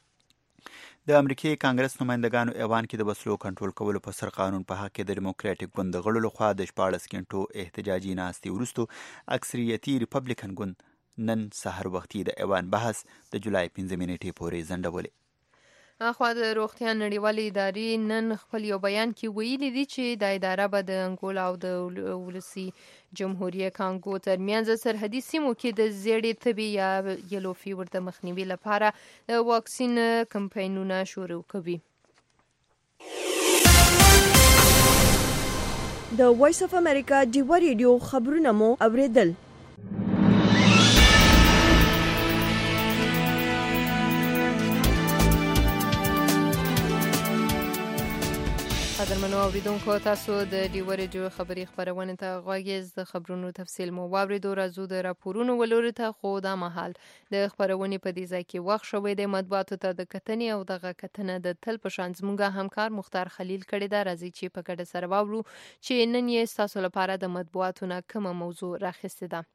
د امریکای کانګرس نمایندګانو ایوان کې د وسلو کنټرول کولو په سر قانون په حق کې د ډیموکراټیک ګوند د غړو لخوا د 14 غنټو احتجاجي ناستې وروسته اکثریتي ریپبلیکن ګوند نن سحر وختي د ایوان بحث د جولای 15 نیټې پورې ځنډولې.
خو د روغتیا نړیوالې ادارې نن خپل یو بیان کې ویلي دي چې د اداره به د انګولا او د ولسي جمهوریت کانګو ترمنځ سرحدي سیمو کې د زیړې تبې یا یلو فیور د مخنیوي لپاره د واکسین کمپاینونه شروع کوي.
د وایس اف امریکا ډیو ریډیو خبرونه مو اوریدل.
قدرمنو اوریدونکو تاسو د ډیو رادیو خبري خبرونه ته غوږیز د خبرونو تفصیل مو واوریدو راځو د راپورونو ولوري ته خو دا مهال د خبرونه په دې ځای کې وخت شوې د مطبوعاتو ته د کتنې او دغه کتنه د تل په شان زموږه همکار مختار خلیل کړي دا راځي چې په ګډه سره واورو چې نن یې تاسو لپاره د مطبوعاتو نه کومه موضوع راخسته ده.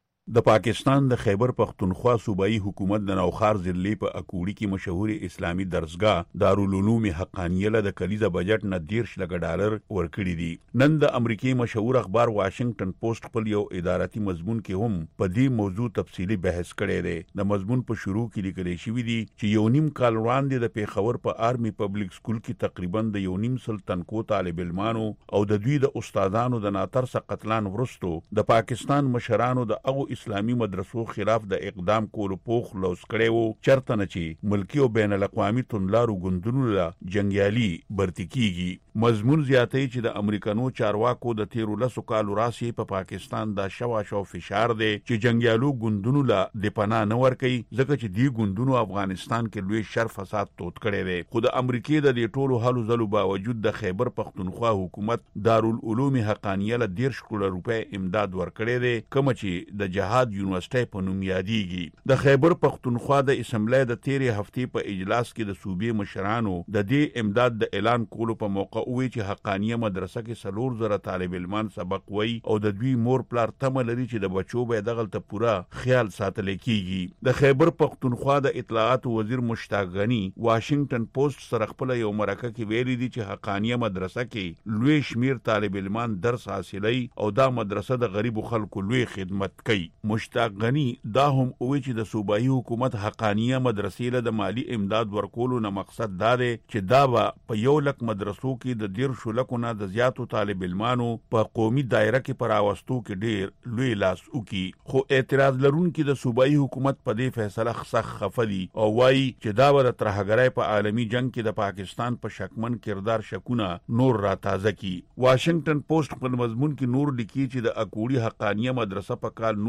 د پاکستان د خیبر پختونخوا صوبایي حکومت د نوخار ضلع په اکوړي کې مشهور اسلامي درسګاه دارالعلوم حقانیه له د کلیزه بجټ نه 10 لک ډالر ورکړي دي. نن د امریکای مشهور اخبار واشنگټن پوسټ خپل یو اداراتي مضمون کې هم په دې موضوع تفصیلی بحث کړی دی. د مضمون په شروع کې لیکل شوی دی چې یو نیم کال وړاندې د پیښور په آرمي پبلک سکول کې تقریبا د یو نیم سل تنکو طالب علمانو او د دوی د استادانو د ناترسه قتلان ورستو د پاکستان مشرانو د هغو اسلامي مدرسو خلاف د اقدام کولو پوخ لوس کړي وو چرته نه چې ملکی او بین الاقوامي توندلارو ګوندونو له جنگیالي برتی کیږي. مضمون زیاتوي چې د امریکانو چارواکو د 13 کالو راسي په پاکستان د شواشو فشار دی چې جنگیالو ګوندونو له د پناه نه ورکي ځکه چې دی ګوندونو افغانستان کې لوی شر فساد توت کړي وي. خو د امریکای د دې ټولو حالو زلو باوجود د خیبر پختونخوا حکومت دارالعلوم حقانیه له 10 کروڑ روپے امداد ورکړي دي کوم چې د جهاد یونیورسيټي په نوم یادېږي. د خیبر پختونخوا د اسمبلی د 13 هفتې په اجلاس کې د صوبې مشرانو د دې امداد د اعلان کولو په موقع وی چې حقانیه مدرسه کې 4000 طالب علمان سبق وای او د دوی مور پلار تمه لري چې د بچو به دغه ته پورا خیال ساتل کیږي. د خیبر پختونخوا د اطلاعات وزیر مشتاق غنی واشنگټن پوسټ سره خپل یو مرکه کې ویلي دي چې حقانیه مدرسه کې لوی شمیر طالب علمان درس حاصلای او دا مدرسه د غریب خلکو لوی خدمت کوي. مشتاق غنی دا هم وی چې د صوبایي حکومت حقانیه مدرسې له د مالی امداد ورکولو نه مقصد دا دی چې دا په 1 لک مدرسو کې د 10 لکو نه د زیاتو طالب علمانو په قومي دایره کې پر اوستو کې ډیر لوی لاس وکي. خو اعتراض لرونکي د صوبایي حکومت په دې فیصله سخت خفدي او وایي چې دا ور ترهګرای په عالمی جنگ کې د پاکستان په شکمن کردار شکونه نور را تازه کی. واشنگټن پوسټ په مضمون کې نور لیکي چې د اکوړي حقانیه مدرسه په کال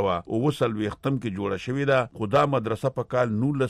1920 کې جوړه شوې ده. خدا مدرسه په کال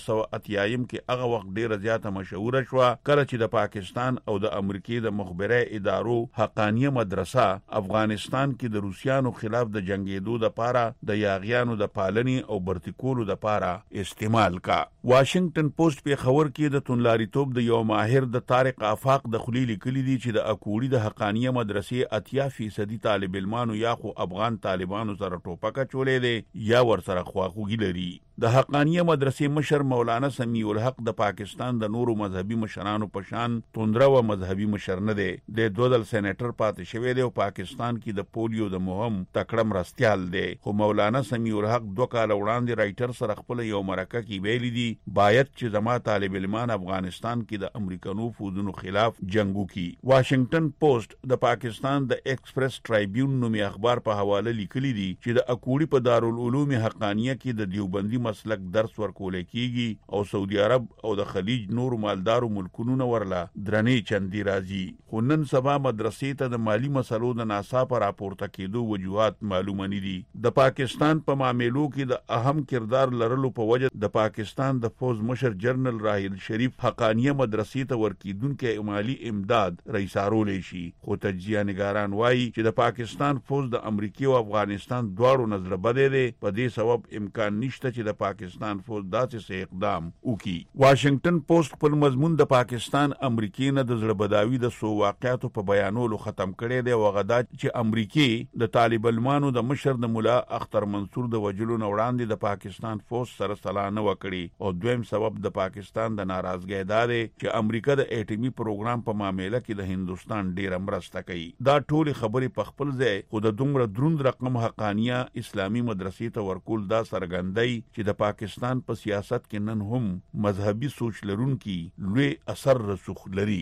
1980 کې هغه وخت ډیره زیاته مشهوره شو کله چې د پاکستان او د امریکای د مخبره ادارو حقانیه مدرسه افغانستان کې د روسیانو خلاف د جنگیدو د پاره د یاغیانو د پالنې او برتکولو د پاره استعمال کا. واشنگټن پوسټ په خبر کې د تونلاریتوب د یو ماهر د طارق آفاق د خلیل کلی دي چې د اکوړي د حقانیه مدرسې 80% طالب علمانو یا خو افغان طالبانو سره ټوپکه چولې دي یا ور سره خواخوږي لري. د حقانیه مدرسې مشر مولانا سمیع الحق د پاکستان د نورو مذهبي مشرانو په شان توندره و مذهبي مشر نه دی. د دوه سېنیټر پاتې شوی دی او پاکستان کې د پولیو د مهم تکړه مرستيال دی. خو مولانا سمیع الحق 2 کال وړاندې رائټر سره خپل یو مرکه کې ویلي دي باید چې زما طالب علمان افغانستان کې د امریکانو فوجونو خلاف جنگ وکړي. واشنگټن پوسټ د پاکستان د ایکسپریس ټرایبیون نومي اخبار په حواله لیکلي دي چې د اکوړي په دارالعلوم حقانیه کې د دیوبندي مسلک درس ورکول کیږي او سعودي عرب او د خلیج نور مالدارو ملکونو ورلا درنې چندي راځي. خو نن سبا مدرسې ته د مالی مسلو د ناصافه راپورته کېدو وجوهات معلومه نه دي. د پاکستان په معاملو کې د اهم کردار لرلو په وجه د پاکستان د فوج مشر جنرال راحیل شریف حقانیه مدرسې ته ورکیدونکو مالی امداد رئیسارولې شي. خو تجزیه نگاران وایي چې د پاکستان فوج د امریکای او افغانستان دواړو نظر بده دي په دې سبب امکان نشته چې د پاکستان فوج داسې اقدام وکړي. واشنگټن پوسټ په مضمون د پاکستان امریکای نه د زړه بداوی د سو واقعاتو په بیانولو ختم کړي دی او غدا چې امریکای د طالب علمانو د مشر د مولا اختر منصور د وجلو نه وړاندې د پاکستان فوج سره صلاح نه وکړي او دویم سبب د پاکستان د ناراضګۍ دا دی چې امریکا د اټومي پروګرام په معاملې کې د هندستان ډیره مرسته کوي. دا ټول خبرې په خپل ځای خو د دومره دروند رقم حقانیه اسلامي مدرسې ته ورکول دا سرګندۍ چې د پاکستان په سیاست کې نن هم مذهبي سوچ لرونکي لوی اثر رسوخ لري.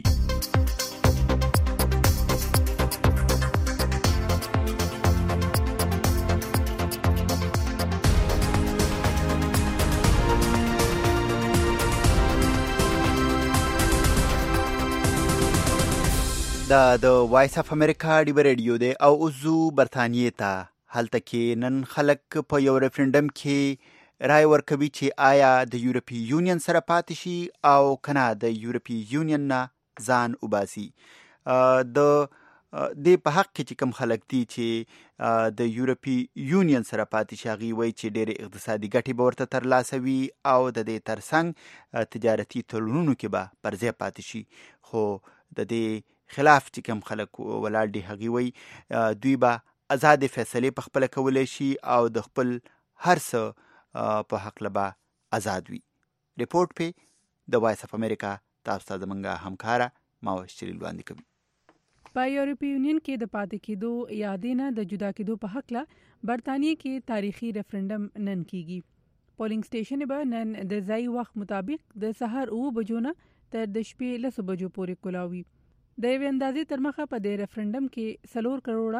د وایس اف امریکا ډیو رادیو دی او اوزو برتانیې ته هلته کې نن خلک په یو ریفرندم کې رای ورکوي چې آیا د یورپی یونین سره پاتې شي او کنه د یورپی یونین نه ځان وباسي. د په حق کې چې کم خلک دي چې د یورپی یونین سره پاتې شاغي وای چې ډېر اقتصادي ګټې به ورته ترلاسه وي او د دې ترڅنګ تجارتي تړونونو کې به پر ځای پاتې شي. خو د دې خلاف چې کم خلک ولاړ دي هغوی وای دوی به آزاد فیصلې په خپله کولی شي او د خپل هر څه په حق به آزاد وي. ریپورټ په د وایس اف امریکا تاسو ته زمونږ همکاره ماوش چلیل وړاندې کوي.
په یورپی یونین کې د پاتې کېدو یا دینه د جدا کېدو په حق له برطانیې کې تاریخي ریفرنډم نن کیږي. پولینګ سټیشن به نن د ځای وخت مطابق د سهار 9 بجو نه تر د شپې 10 بجو پورې کولاوي. د یوې اندازې تر مخه په دې ریفرنډم کې 4 کروڑه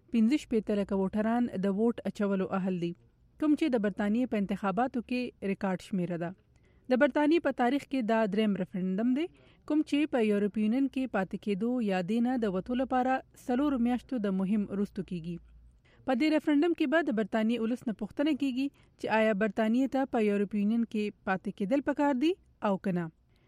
15 لکه ووټران د ووټ اچولو اهل دي، کوم چې د برطانیې په انتخاباتو کې ریکارډ شمیره ده. د برطانیې په تاریخ کې دا دریم ریفرنډم دی کوم چې په یورپی یونین کې پاتې کېدو یا دینه د وتو لپاره 4 میاشتو د مهم وروسته کیږي. په دې ریفرنډم کې به د برطانیې ولس نه پوښتنه کیږي چې آیا برطانیې ته په یورپی یونین کې پاتې کېدل پکار دي او کنه.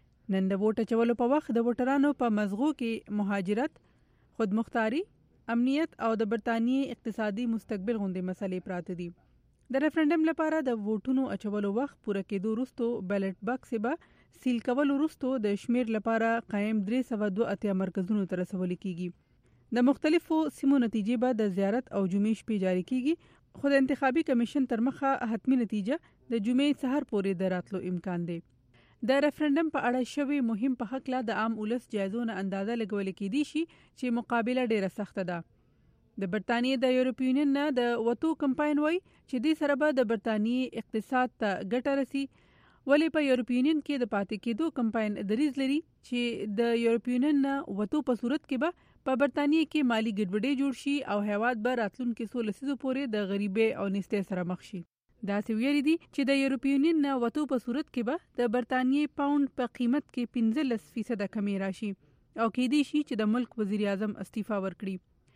نن د ووټ اچولو په وخت د ووټرانو په مزغو کې مهاجرت، خودمختاري، امنیت او د برطانیې اقتصادي مستقبل غوندې مسلې پراته دي. د ریفرنډم لپاره د ووټونو اچولو وخت پوره کېدو وروسته بیلټ باکس به سیل کول وروسته د شمیر لپاره قائم 382 مرکزونو ته رسول کیږي. د مختلفو سیمو نتیجې به د زیارت او جمعې شپې جاری کیږي، خو د انتخابي کمیشن تر مخه حتمی نتیجه د جمعې سحر پورې د راتلو امکان دی. د ریفرنډم په اړه شوی مهم په حق له د عام ولس جایزو نه اندازه لګول کېدی شي چې مقابله ډیره سخته ده. د برطانیې د یورپی یونین نه د وتو کمپاین وای چې دې سره به د برطانیې اقتصاد ته ګټه رسی، ولې په یورپی یونین کې د پاتې کېدو کمپاین دریز لري چې د یورپی یونین نه وتو په صورت کې به په برطانیې کې مالی ګډوډي جوړ شي او هیواد به راتلونکي 16 لسیزو پورې د غریبۍ او نستۍ سره مخ شي. دا څه ویری دي چې د یورپی یونین نه وتو په صورت کې به د برطانیې پاوند په قیمت کې 15% کمی راشي او کېدی شي چې د ملک وزیر اعظم استعفا ورکړي.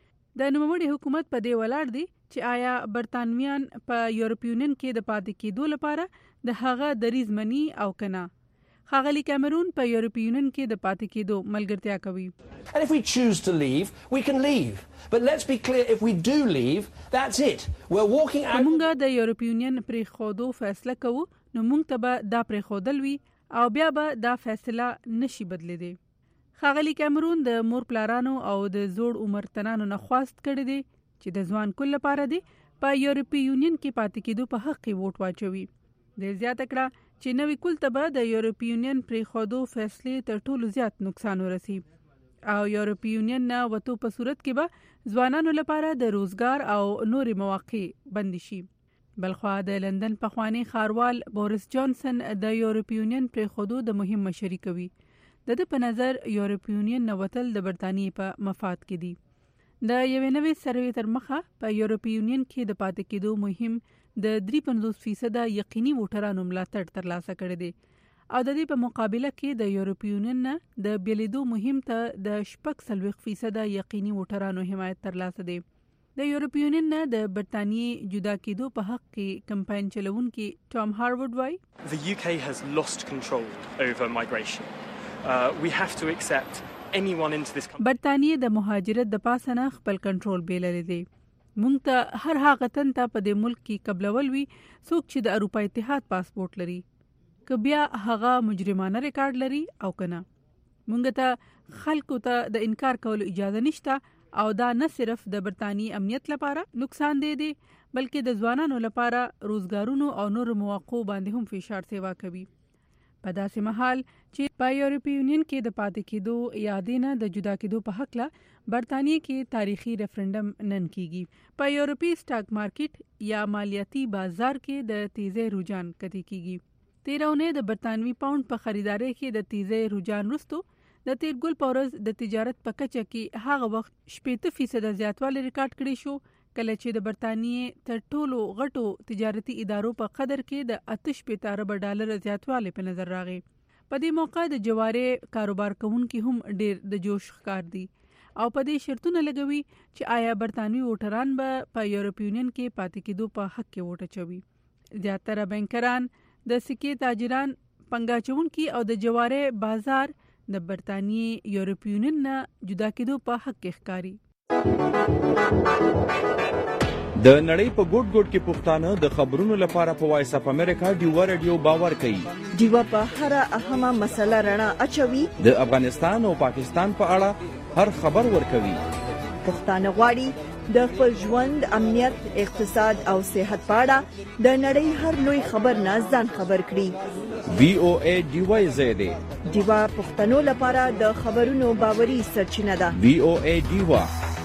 د نوموړي حکومت په دې ولاړ دی چې آیا برطانویان په یورپی یونین کې د پاتې کېدو لپاره د هغه دریز مني او کنه. ښاغلي کیمرون په یورپی یونین کې د پاتې کېدو ملګرتیا کوي.
And if we choose to leave, we can leave. But let's be clear, if we do leave, that's it. We're walking out.
موږ د یورپی یونین پرې خودو فیصله کوو نو موږ ته به دا پرې خودل وي او بیا به دا فیصله نشي بدلیدي. ښاغلي کیمرون د مور پلارانو او د زوړ عمر تنانو نه خواست کړی دی چې د ځوان کل لپاره دی په یورپی یونین کې پاتې کېدو په حق کې ووټ واچوي. د زیاته کړه چې نوې کل ته به د یورپی یونین پرې خودو فیصلې تر ټولو زیات نقصان ورسي او یورپی یونین نه وتو په صورت کې به ځوانانو لپاره د روزګار او نورې مواقع بند شي. بلخوا د لندن پخوانی ښاروال بوریس جانسن د یورپی یونین پرې خودو د مهم مشري کوي. د په نظر یورپی یونین نه وتل د برطانیې په مفاد کې دي. د یوې نوې سروې تر مخه په یورپی یونین کې د پاتې کېدو مهم د 53% یقیني ووټرانو ملاتړ ترلاسه کړی دی او د دې په مقابله کې د یورپی یونین نه د بیلیدو مهم ته د 40% یقیني ووټرانو حمایت ترلاسه دی. د یورپی یونین نه د برطانیې جدا کېدو په حق کې کمپاین چلونکي ټام هاروارد وایي
The UK has lost control over migration. We have to accept anyone into this country.
برطانیې د مهاجرت د پاسه نه خپل کنټرول بیللی دی. مونږ ته هر هغه تن ته په دې ملک کې قبلول وي څوک چې د اروپا اتحاد پاسپورت لري، که بیا هغه مجرمانه ریکارډ لري او کنه. مونږ ته خلکو ته د انکار کولو اجازه نشته او دا نه صرف د برطانیې امنیت لپاره نقصان دی بلکې د ځوانانو لپاره روزګارونو او نور مواقعو باندې هم فشار سیوا کوي. په داسې مهال چې په یورپی یونین کې د پاتې کېدو یا دینه د جدا کېدو په حق له برطانیې کې تاریخي ریفرنډم نن کیږي. په یورپی سٹاک مارکیټ یا مالیاتي بازار کې د تیزی رجحان کتی کیږي. 13 اونۍ د برطانوي پاوند په خریدارۍ کې د تیزی رجحان وروسته د تیر ګل په ورځ د تجارت په کچه کې هغه وخت 80% زیاتوالی ریکارډ کړی شو کله چې د برطانیې تر ټولو غټو تجارتي ادارو په قدر کې د 88 ارب ډالر زیاتوالی په نظر راغی. په دې موقع د جوارې کاروبار کوونکي هم ډیر د جوش ښکار دي او په دې شرطونه لګوي چې آیا برطانوي ووټران به په یورپی یونین کې پاتې کېدو په حق کې ووټ اچوي. زیاتره بانکران، د سکې تاجران، پنګاچونکي او د جوارې بازار د برتانیې یورپی یونین نه جدا کېدو په حق کې ښکاري.
د نړۍ په ګوټ ګوټ کې پښتانه د خبرونو لپاره په وایس اپ امریکا ډیوا رادیو باور کوي.
ډیوا په هر اهمه مسله رڼا اچوي.
د افغانستان او پاکستان په اړه هر خبر ورکوي.
پښتانه غواړي د خپل ژوند، امنیت، اقتصاد او صحت په اړه د نړۍ هر لوی خبر نه ځان خبر کړي.
VOA ډیوا زیاده
ډیوا پښتنو لپاره د خبرونو باوري سرچینه ده.
VOA ډیوا.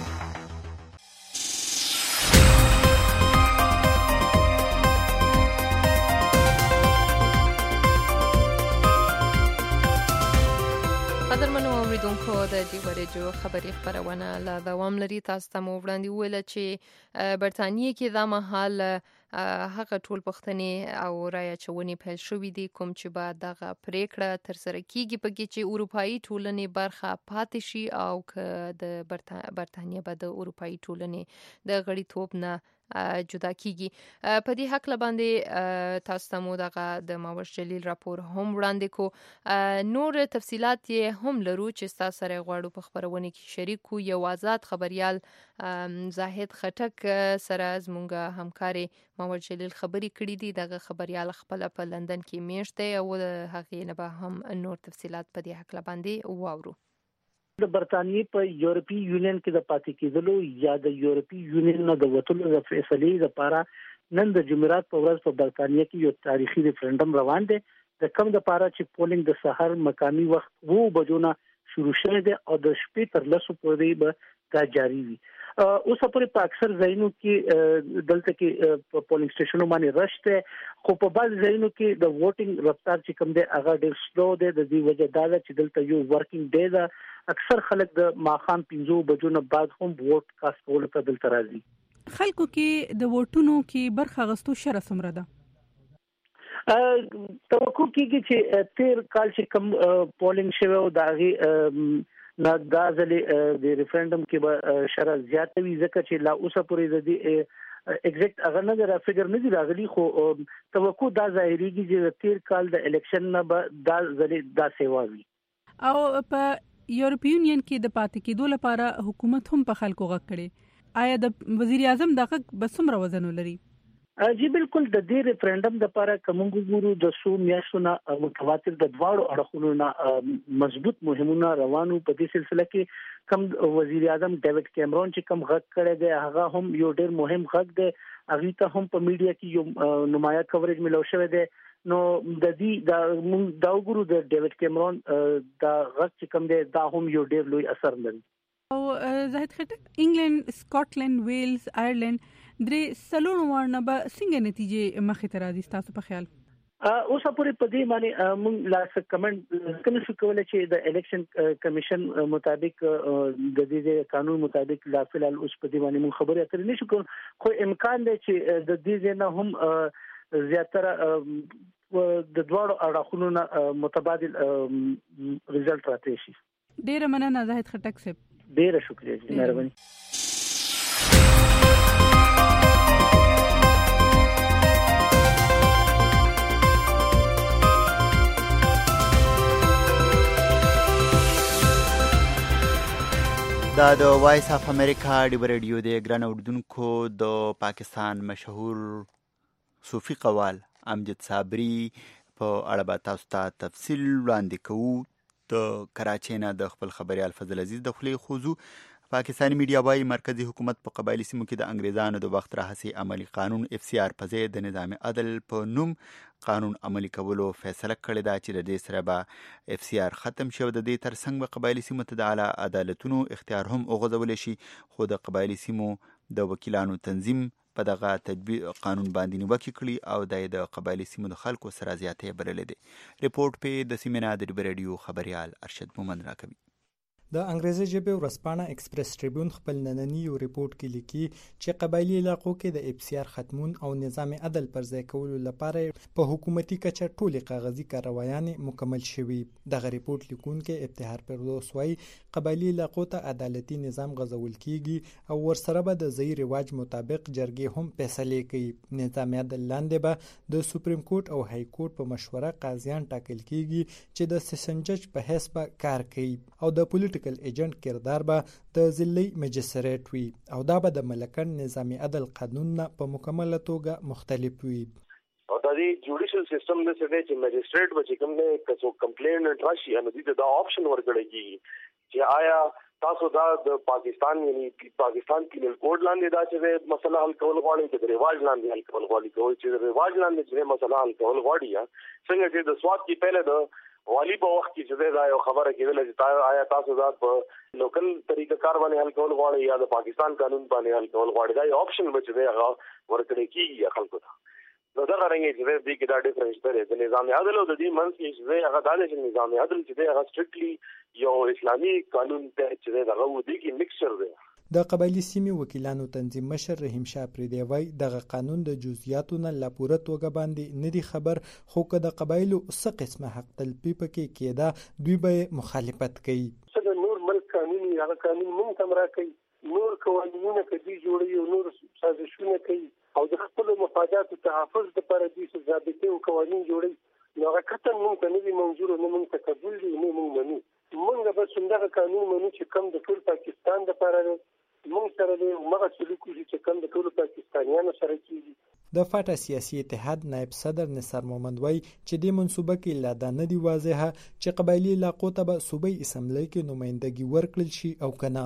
قدرمنو اوریدونکو د ډیوا رادیو خبري خبرونه لا دوام لري. تاسو ته مو وړاندې ویل چې برتانیې کې دا مهال هغه ټول پښتنې او رایه چونې پیل شوې دي کوم چې بعد دغه پریکړه تر سره کیږي پکې چې اروپאי ټولنې برخه پاتې شي او که د برتانیې به د اروپאי ټولنې د غړیتوب نه جدا کیږي. په دې حق باندې تاسو ته مو دغه د ماوش جلیل راپور هم وړاندې کو. نور تفصيلات یې هم لرو چې تاسو سره غواړو په خبرونه کې شریک کو. یو آزاد خبريال زاهد خټک سره زمونږ همکاري ماوش جلیل خبري کړې دي. دغه خبريال خپل په لندن کې میشته او هغه نه به هم نور تفصيلات په دې حق باندې واورو.
د برتانیې په یورپی یونین کې د پاتې کېدلو یا د یورپی یونین نه د وټولو د فیصلې لپاره نن د جمعرات په ورځ په برتانیې کې یو تاریخي ریفرندم روان دی. د کم د پاره چې پولینګ د سحر مقامي وخت 2 بجو نه شروع شوه دی او د شپې تر 10 پورې به دا جاری وي. اوس په اکثر ځایونو کې دلته کې پولینګ سټیشنونو باندې رشته، خو په بعض ځایونو کې د ووټینګ رفتار چې کوم دی هغه ډېر سلو دی. د دې وجه دا ده چې دلته یو ورکینګ ډے ده. اکثر خلک د ماخام 5 بجو نه بعد هم ووټ کاست کول ته دلته راځي.
خلکو کې د ووټونو کې برخه غستو شره سمره ده.
توقع کیږي چې 13 کال چې کوم پولینګ شوه او داغي نه دا ځلې د ریفرندم کې به شره زیات وي ځکه چې لا اوسه پورې د دې ایگزیکټ هغه نه را فګر نه دی راغلی، خو توقع دا ظاهريږي چې 13 کال د الیکشن نه به دا ځلې دا سیوا وي.
او په یورپی یونین کې د پاتې کېدو لپاره حکومت هم په خلکو غږ کړي. آیا د وزیر اعظم دغه بسمره وزن لري؟
جی بالکل. د دې ریفرندم د لپاره کوم ګورو د 100 میاشتونو متواتر د دواړو اړخونو نه مضبوط مهمونه روانو. په دې سلسله کې کوم وزیر اعظم ډیوډ کیمرون چې کوم غږ کړی دی هغه هم یو ډېر مهم غږ دی. هغه ته هم په میډیا کې یو نمایاں کوریج ملو شوی دی. نو د دې دا وګورو د ډیوډ کیمرون دا غږ چې کوم دی دا هم یو ډېر لوی اثر لري.
او زاهد خټک، انګلند، سکاټلند، ویلز، آیرلند درې سلوڼ ورنه به څنګه نتیجې مخې ته راځي تاسو په خیال؟
اوس پورې په دې باندې موږ لا څه کمنټ کنه شو کولای چې د الیکشن کمیشن مطابق د دې قانون مطابق لا فلال اوس په دې باندې موږ خبرې اترې نشو کوو، خو امکان دی چې د دې نه هم زیاتره د دواړو اړخونو نه متبادل رزلټ راځي شي.
ډیره مننه زاهد خټک صاحب.
ډیره شکریہ جی، مهرباني.
دا د وایس اف امریکا ډیو رادیو د ګران اوردونکو د پاکستان مشهور صوفي قوال امجد صابری په اړه به تاسو ته تفصیل وړاندې کوو. د کراچۍ نه د خپل خبريال فضل عزیز د خولې خوځو. پاکستاني میډیا وايي مرکزی حکومت په قبایلی سیمو کې د انګریزانو د وخت راهیسې عملی قانون FCR په ځای د نظام عدل په نوم قانون عملی کولو فیصله کړې ده چې د دې سره به FCR ختم شي. د دې ترڅنګ به قبایلی سیمو ته د اعلی عدالتونو اختیار هم وغځول شي، خو د قبایلی سیمو د وکیلانو تنظیم په دغه تدبیر قانون باندې نیوکه کړې او د قبایلی سیمو د خلکو سره زیاتې بللې ده. ریپورت په د سیمینار د رادیو خبريال ارشد مومن راکوي.
د انګریزي ژبې ورځپاڼه ایکسپریس ټریبیون خپل نننی یو ریپورت کې لیکي چې قبایلی علاقو کې د FCR ختمون او نظام عدل پر ځای کولو لپاره په حکومتي کچه ټولې کاغذي کاروایانې مکمل شوي. دغه ریپورت لیکونکي افتخار فردوس وايي قبایلی علاقو ته عدالتي نظام غځول کیږي او ورسره به د ځای رواج مطابق جرګې هم فیصلې کوي. نظام عدل لاندې به د سپریم کورټ او های کورټ په مشوره قاضیان ټاکل کیږي چې د سیشن جج په حیث به کار کوي او د پولیټیکل ایجنټ کردار به د ضلعي مجستریټ وي او دا به د ملکن نظامي عدل قانون نه په مکمله توګه مختلف وي.
او دا دی جوډیشل سیستم د څه دی چې مجستریټ به چې کوم نه کڅو کمپلینټ راشي نو دې دا آپشن ورکړي چې آیا تاسو دا د پاکستان یعنی پاکستان پینل کوډ لاندې دا چې مسله حل کول غواړي د رواج لاندې حل کول غواړي چې د رواج لاندې چې مسله حل کول غواړي څنګه چې د سواد کې پہله د والی په وخت کې چې دا یو خبره کېدل چې آیا تاسو دا په لوکل طریقه کار باندې حل کول غواړي یا د پاکستان قانون باندې حل کول غواړي دا یو آپشن به چې هغه ورکړي کیږي خلکو ته. نو دا غواړي چې دې کې دا ډیفرنس دی د نظام عدل او د دې منځ کې چې هغه دا چې نظام عدل چې هغه سټریکټلی یو اسلامي قانون ته چې هغه و دي کې مکسچر دی.
د قبایلی سیمې وکیلانو تنظیم مشر رحیم شاه پریدی وای دغه قانون د جزئیاتو نه لا پوره توګه باندې نه دی خبر خو که د قبایلو څه قسمه حق تلفي پکې کېده دوی به مخالفت کوي.
څنګه نور ملک قانون هغه قانون مونږ هم راکوي نور قوانینونه کوي جوړي او نور سازشونه کوي او د خپل مفادات تحفظ لپاره دې ضابطې او قوانین جوړي نو هغه کته مونږ ته نه دي منظور نه مونږ ته قبول دي نه مونږ منو مونږ به څنګه قانون منو چې کم د ټول پاکستان لپاره مونږ سره د مغه سلوک چې کوم د ټولو پاکستانیانو سره کیږي.
د فاټا سیاسي اتحاد نائب صدر نثار مومند وای چې د منصوبه کې لا د نه دی واضحه چې قبایلی علاقو ته به صوبایي اسمبلی کې نمائندګي ورکړل شي او کنه.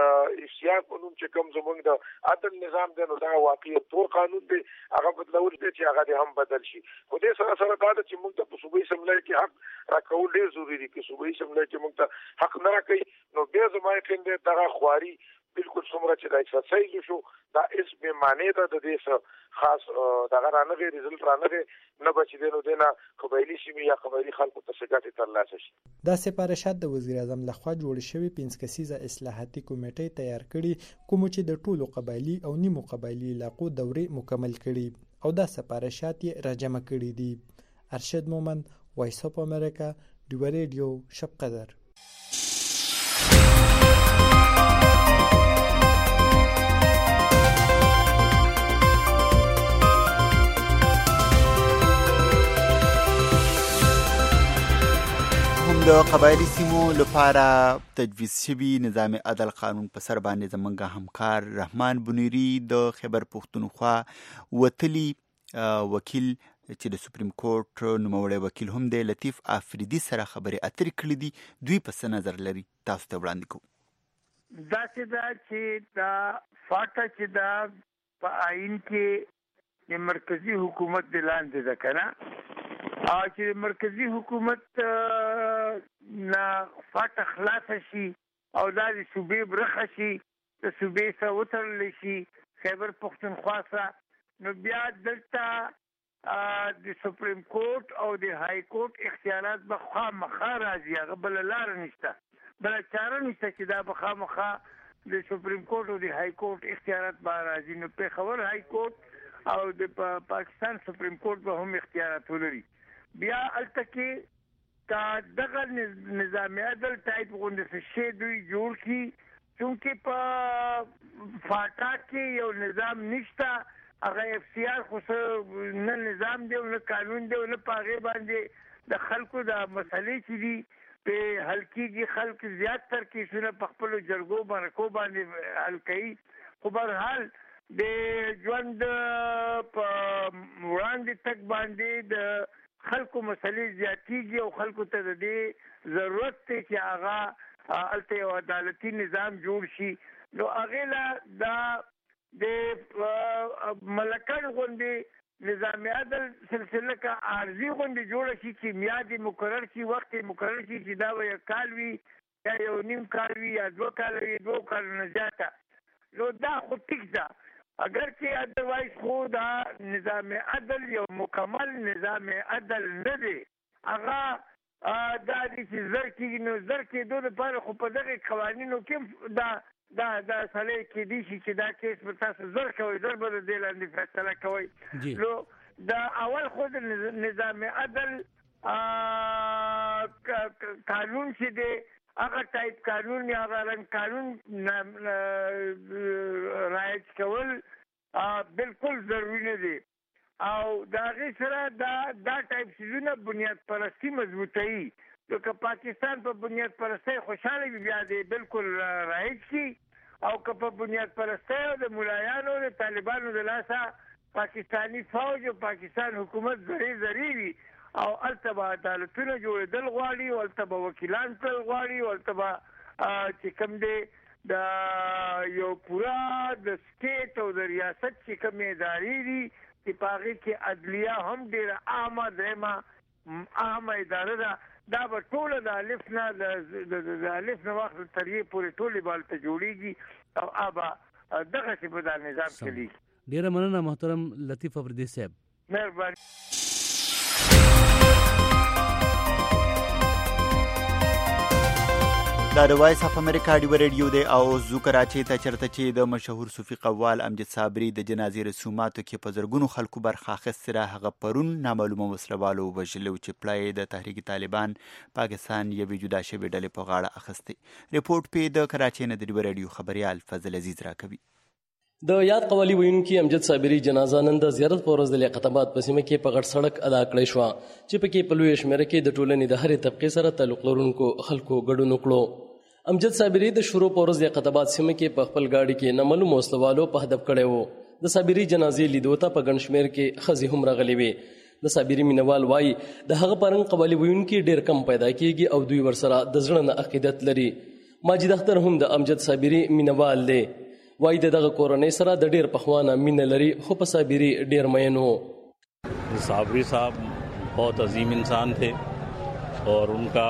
د اشتیاق قانون چې کوم زموږ د عدل نظام دی نو دا واقعي تور قانون دی هغه بدلول دي چې هغه هم بدل شي. خو دې سره سره دا چې موږ ته په صوبایي اسمبلی کې حق راکول ډیر ضروری دي چې صوبایي اسمبلی کې موږ ته حق نه راکړي نو بیا زموږ کې دغه خواري بالکل څومره چې د ایکسرسایز شو دا اس به معنی ده د دې خاص دغه رانغه ریزلټ رانغه نه بچی دینو دینا قبایلی سیمه یا قبایلی خلکو ته څنګه ترلاسه شي.
دا سپارښت د وزیر اعظم لخوا جوړ شوی 5 کسیزه اصلاحاتي کمیټې تیار کړي کوم چې د ټولو قبایلی او نیمو قبایلی علاقو دورې مکمل کړي او دا سپارښت یې راجمع کړي دي. ارشد مومند وایس اف امریکا ډیو ریډیو شب قدر.
د قبایلی سیمو لپاره تجویز شوی نظام عدل قانون په سر باندې زمونږ همکار رحمان بنيري د خیبر پښتونخوا وتلی وکیل چې د سپریم کورټ نوموړی وکیل هم دی لطیف افریدي سره خبرې اترې کړې دي. دوی په څه نظر لري تاسو ته وړاندې کوو.
دا چې دا فاټا چې دا په آئین کې د مرکزی حکومت د لاندې ده کنه او چې مرکزی حکومت نه فاټا خلاص شي او دا د صوبې برخه شي د صوبې سره وتړل شي خیبر پښتونخوا سره نو بیا دلته د سپریم کورټ او د های کورټ اختیارات به خامخا راځي هغه بل لار نشته بل چاره نشته چې دا به خامخا د سپریم کورټ او د های کورټ اختیارات به راځي نو په خبر های کورټ او د پاکستان سپریم کورټ به هم اختیارات ولري. بیا التکی کا دغه نظام عدل ټایپ غونډه شي دوی جوړ کی چونکه په فاټا کې یو نظام نشته هغه FCR خو نه نظام دی نه قانون دی نه پاغه باندې د خلکو د مسلې چې دي په حل کېږي خلک زیات تر کیسونه په خپل جرګو باندې حل کوي. خو بهرحال د ژوند په وړاندې تک باندې د خلکو مسلې زیاتېږي او خلکو ته د دې ضرورت دی چې هغه هلته یو عدالتي نظام جوړ شي نو هغې له دا د ملکن غوندې نظام عدل سلسله کا عارضي غوندې جوړه شي چې میاد مقرر شي وخت مقرر شي چې دا به یو کال وي یا یو نیم کال وي یا 2 کال وي 2 کالونه زیاته نو دا خو ټیک ده اگر چې ادروایز خو دا نظام عدل یو مکمل نظام عدل نه دی هغه دا دي چې زر کېږي نو زر کېدو دپاره خو په دغه قوانینو کې دا سړی کېدی شي چې دا کیس به تاسو زر کوئ زر به د دې لاندې فیصله کوئ نو د اول خو د نظام عدل قانون چې دی هغه ټایپ قانون یا هغه رنګ قانون رعایت کول بالکل ضروري نه دی او د هغې سره دا ټایپ څیزونه بنیاد پرستي مضبوطوي نو که پاکستان په بنیاد پرستۍ خوشحاله وي بیا دی بالکل رایج شي او که په بنیاد پرستۍ او د ملایانو د طالبانو د لاسه پاکستانی فوج او پاکستان حکومت زری وي او هلته به عدالتونه جوړېدل غواړي او هلته به وکیلان تلل غواړي او هلته به چې کوم دی د یو پوره د سټیټ او د ریاست چې کومې ادارې دي چې په هغې کې عدلیه هم ډېره عامه درېیمه عامه اداره ده دا به ټوله د الف نه واخلو تر یې پورې ټولې به هلته جوړېږي او به دغسې به دا نظام چلېږي.
ډېره مننه محترم لطیف افریدي صاحب.
مهرباني.
دا د وایس اف امریکا ډیو ریډیو دی او زو کراچۍ ته چېرته چې د مشهور صوفي قوال امجد صابري د جنازې رسوماتو کې په زرګونو خلکو برخه اخیستې هغه پرون نامعلومه وسلوالو وژلي چې پړه یې د تحریک طالبان پاکستان یوې جدا شوې ډلې په غاړه اخیستی. رپورټ پې د کراچۍ نه د ډیو ریډیو خبریال فضل عزیز راکوي.
د یاد قوالی ویونکي امجد صابري جنازه نن د زیارت په ورځ د لیاقت‌آباد په سیمه کې په غټ سړک ادا کړې شوه چې پکې په لویه شمېره کې د ټولنې د هرې طبقې سره تعلق لرونکو خلکو ګډون وکړو. امجد صابري د شروع په ورځ د لیاقت‌آباد سیمه کې په خپل ګاډي کې نامعلوم وسلوالو په هدف کړی و. د صابري جنازې لیدو ته په ګڼ شمېر کې ښځې هم راغلې وې. د صابري مینوال وایي د هغه په رنګ قوالی ویونکي ډېر کم پیدا کېږي او دوی ورسره د زړه نه عقیدت لري. ماجد اختر هم د امجد صابري مینوال دی. وای دغه کورنۍ سره د ډېر پخوانه مینه لري خو په صابري ډېر مین و.
صابری صاحب बहुत अजीम इंसान थे और उनका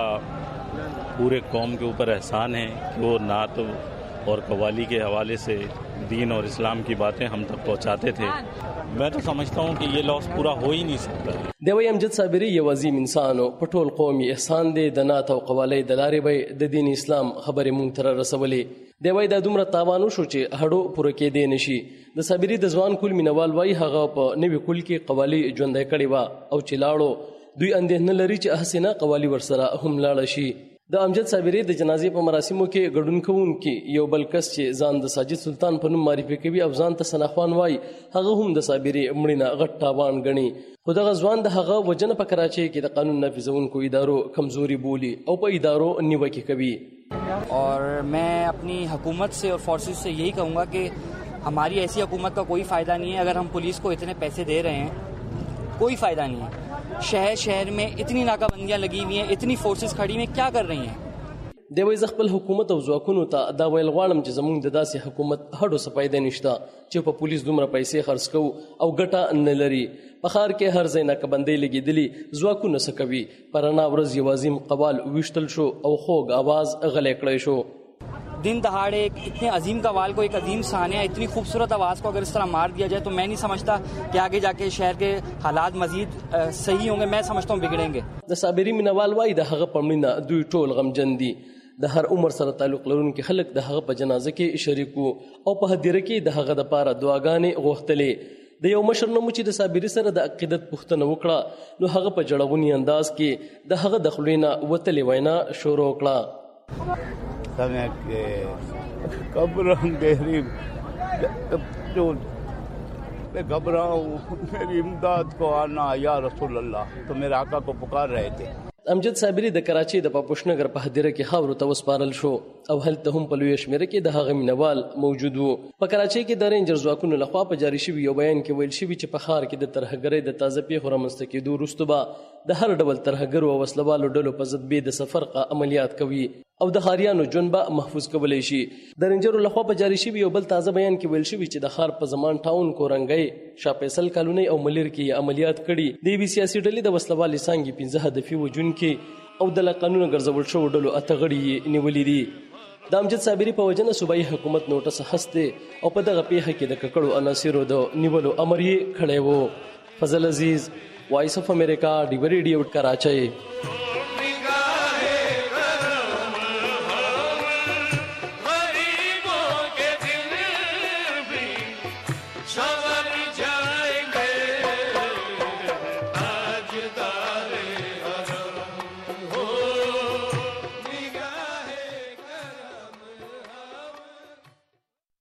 पूरे कौम के ऊपर एहसान है कि वो नात और कव्वाली के हवाले से दीन और इस्लाम की बातें हम तक पहुँचाते थे. मैं तो समझता हूँ कि ये लॉस पूरा हो ही नहीं सकता.
دی امجد صابري یو عظیم انسان او په ټول قومي احسان دی د نعت او قوالۍ د لارې به د دین اسلام خبرې مونږ ته رسولې. دی وایي دا دومره تاوان وشو چې هډو پوره کېدی نشي. د صابري د ځوان کول مینوال وایي هغه په نوي کول کې قوالۍ ژوندی کړې وه او چې لاړو دوی اندېښنه لري چې هسې نه قوالي ورسره هم لاړه شي. د امجد صابري د جنازې په مراسمو کې ګډون کوونکي یو بل کس چې ځان د ساجد سلطان په نوم معرفي کوي او ځان ته ثناخوان وایي هغه هم د صابري مړینه غټ تاوان ګڼي. خو دغه ځوان د هغه وجنه په کراچۍ کې د قانون نافذونکو ادارو کمزوري بولي او په ادارو نیوکې کوي.
और मैं अपनी हुकूमत से और फोर्सेस से यही कहूँगा कि हमारी ऐसी हुकूमत का कोई फ़ायदा नहीं है. अगर हम पुलिस को इतने पैसे दे रहे हैं कोई फ़ायदा नहीं है. शहर शहर में इतनी नाकाबंदियाँ लगी हुई हैं, इतनी फोर्सेस खड़ी हुई हैं, क्या कर रही हैं.
دی وایي زه خپل حکومت او ځواکونو ته دا ویل غواړم چې زموږ د داسې حکومت هډو څه فایده نشته چې په پولیس دومره پیسې خرڅ کوو او ګټه نه لري. په ښار کې هر ځای ناکبندۍ لګېدلي ځواکونه څه کوي. په رڼا ورځ یو عظیم قوال ویشتل شو او خوږ آواز غلی کړی شو.
दिन दहाड़े इतने अजीम कवाल को एक अजीम सानिया इतनी खूबसूरत आवाज़ को अगर इस तरह मार दिया जाए तो मैं नहीं समझता कि आगे जाके शहर के हालात मजीद सही होंगे. मैं समझता हूँ बिगड़ेंगे.
د صابري مینوال وایي د هغه په مړینه دوی ټول غمجن دي. د هر عمر سره تعلق لرونکي خلک د هغه په جنازه کې شریک وو او په هدیره کې د هغه دپاره دعاګانې غوښتلې. د یو مشر نه مو چې د صابري سره د عقیدت پوښتنه وکړه نو هغه په جړغوني انداز کې د هغه د خولې نه وتلې وینا شروع کړه.
मैं घबराऊं मेरी इमदाद को आना या रसूल अल्लाह तो मेरे आका को पुकार रहे थे.
امجد صابري د کراچۍ د پاپوشنګر په هدیره کې خاورو ته وسپارل شو او هلته هم په لویه شمېره کې د هغه مینوال موجود وو. په کراچۍ کې د رینجر ځواکونو لخوا په جاري شوي یو بیان کې ویل شوي چې په ښار کې د ترهګرۍ د تازه پیښو رامنځته کېدو وروسته به د هر ډول ترهګرو او وسلوالو ډلو په ضد بې د سفرقه عملیات کوي او د ښاریانو ژوند به محفوظ کولی شي. د رینجرو لخوا په جاري شوي یو بل تازه بیان کې ویل شوي چې د ښار په زمان ټاون کورنګۍ شاه فیصل کالونۍ او ملیر کې عملیات کړي. د یوې سیاسي ډلې د وسلوالې څانګې 15 هدفي وژونکي او د قانون ګرځول شوو ډلو اته غړي یې نیولي دي. د امجد صابري په وجنه صوبایي حکومت نوټس هسته او په دغه پیښه کې د ککړو عناصرو د نیولو امر یې کړی و. فضل عزیز، وایس اف امریکا، ډیو ریډیو کراچۍ.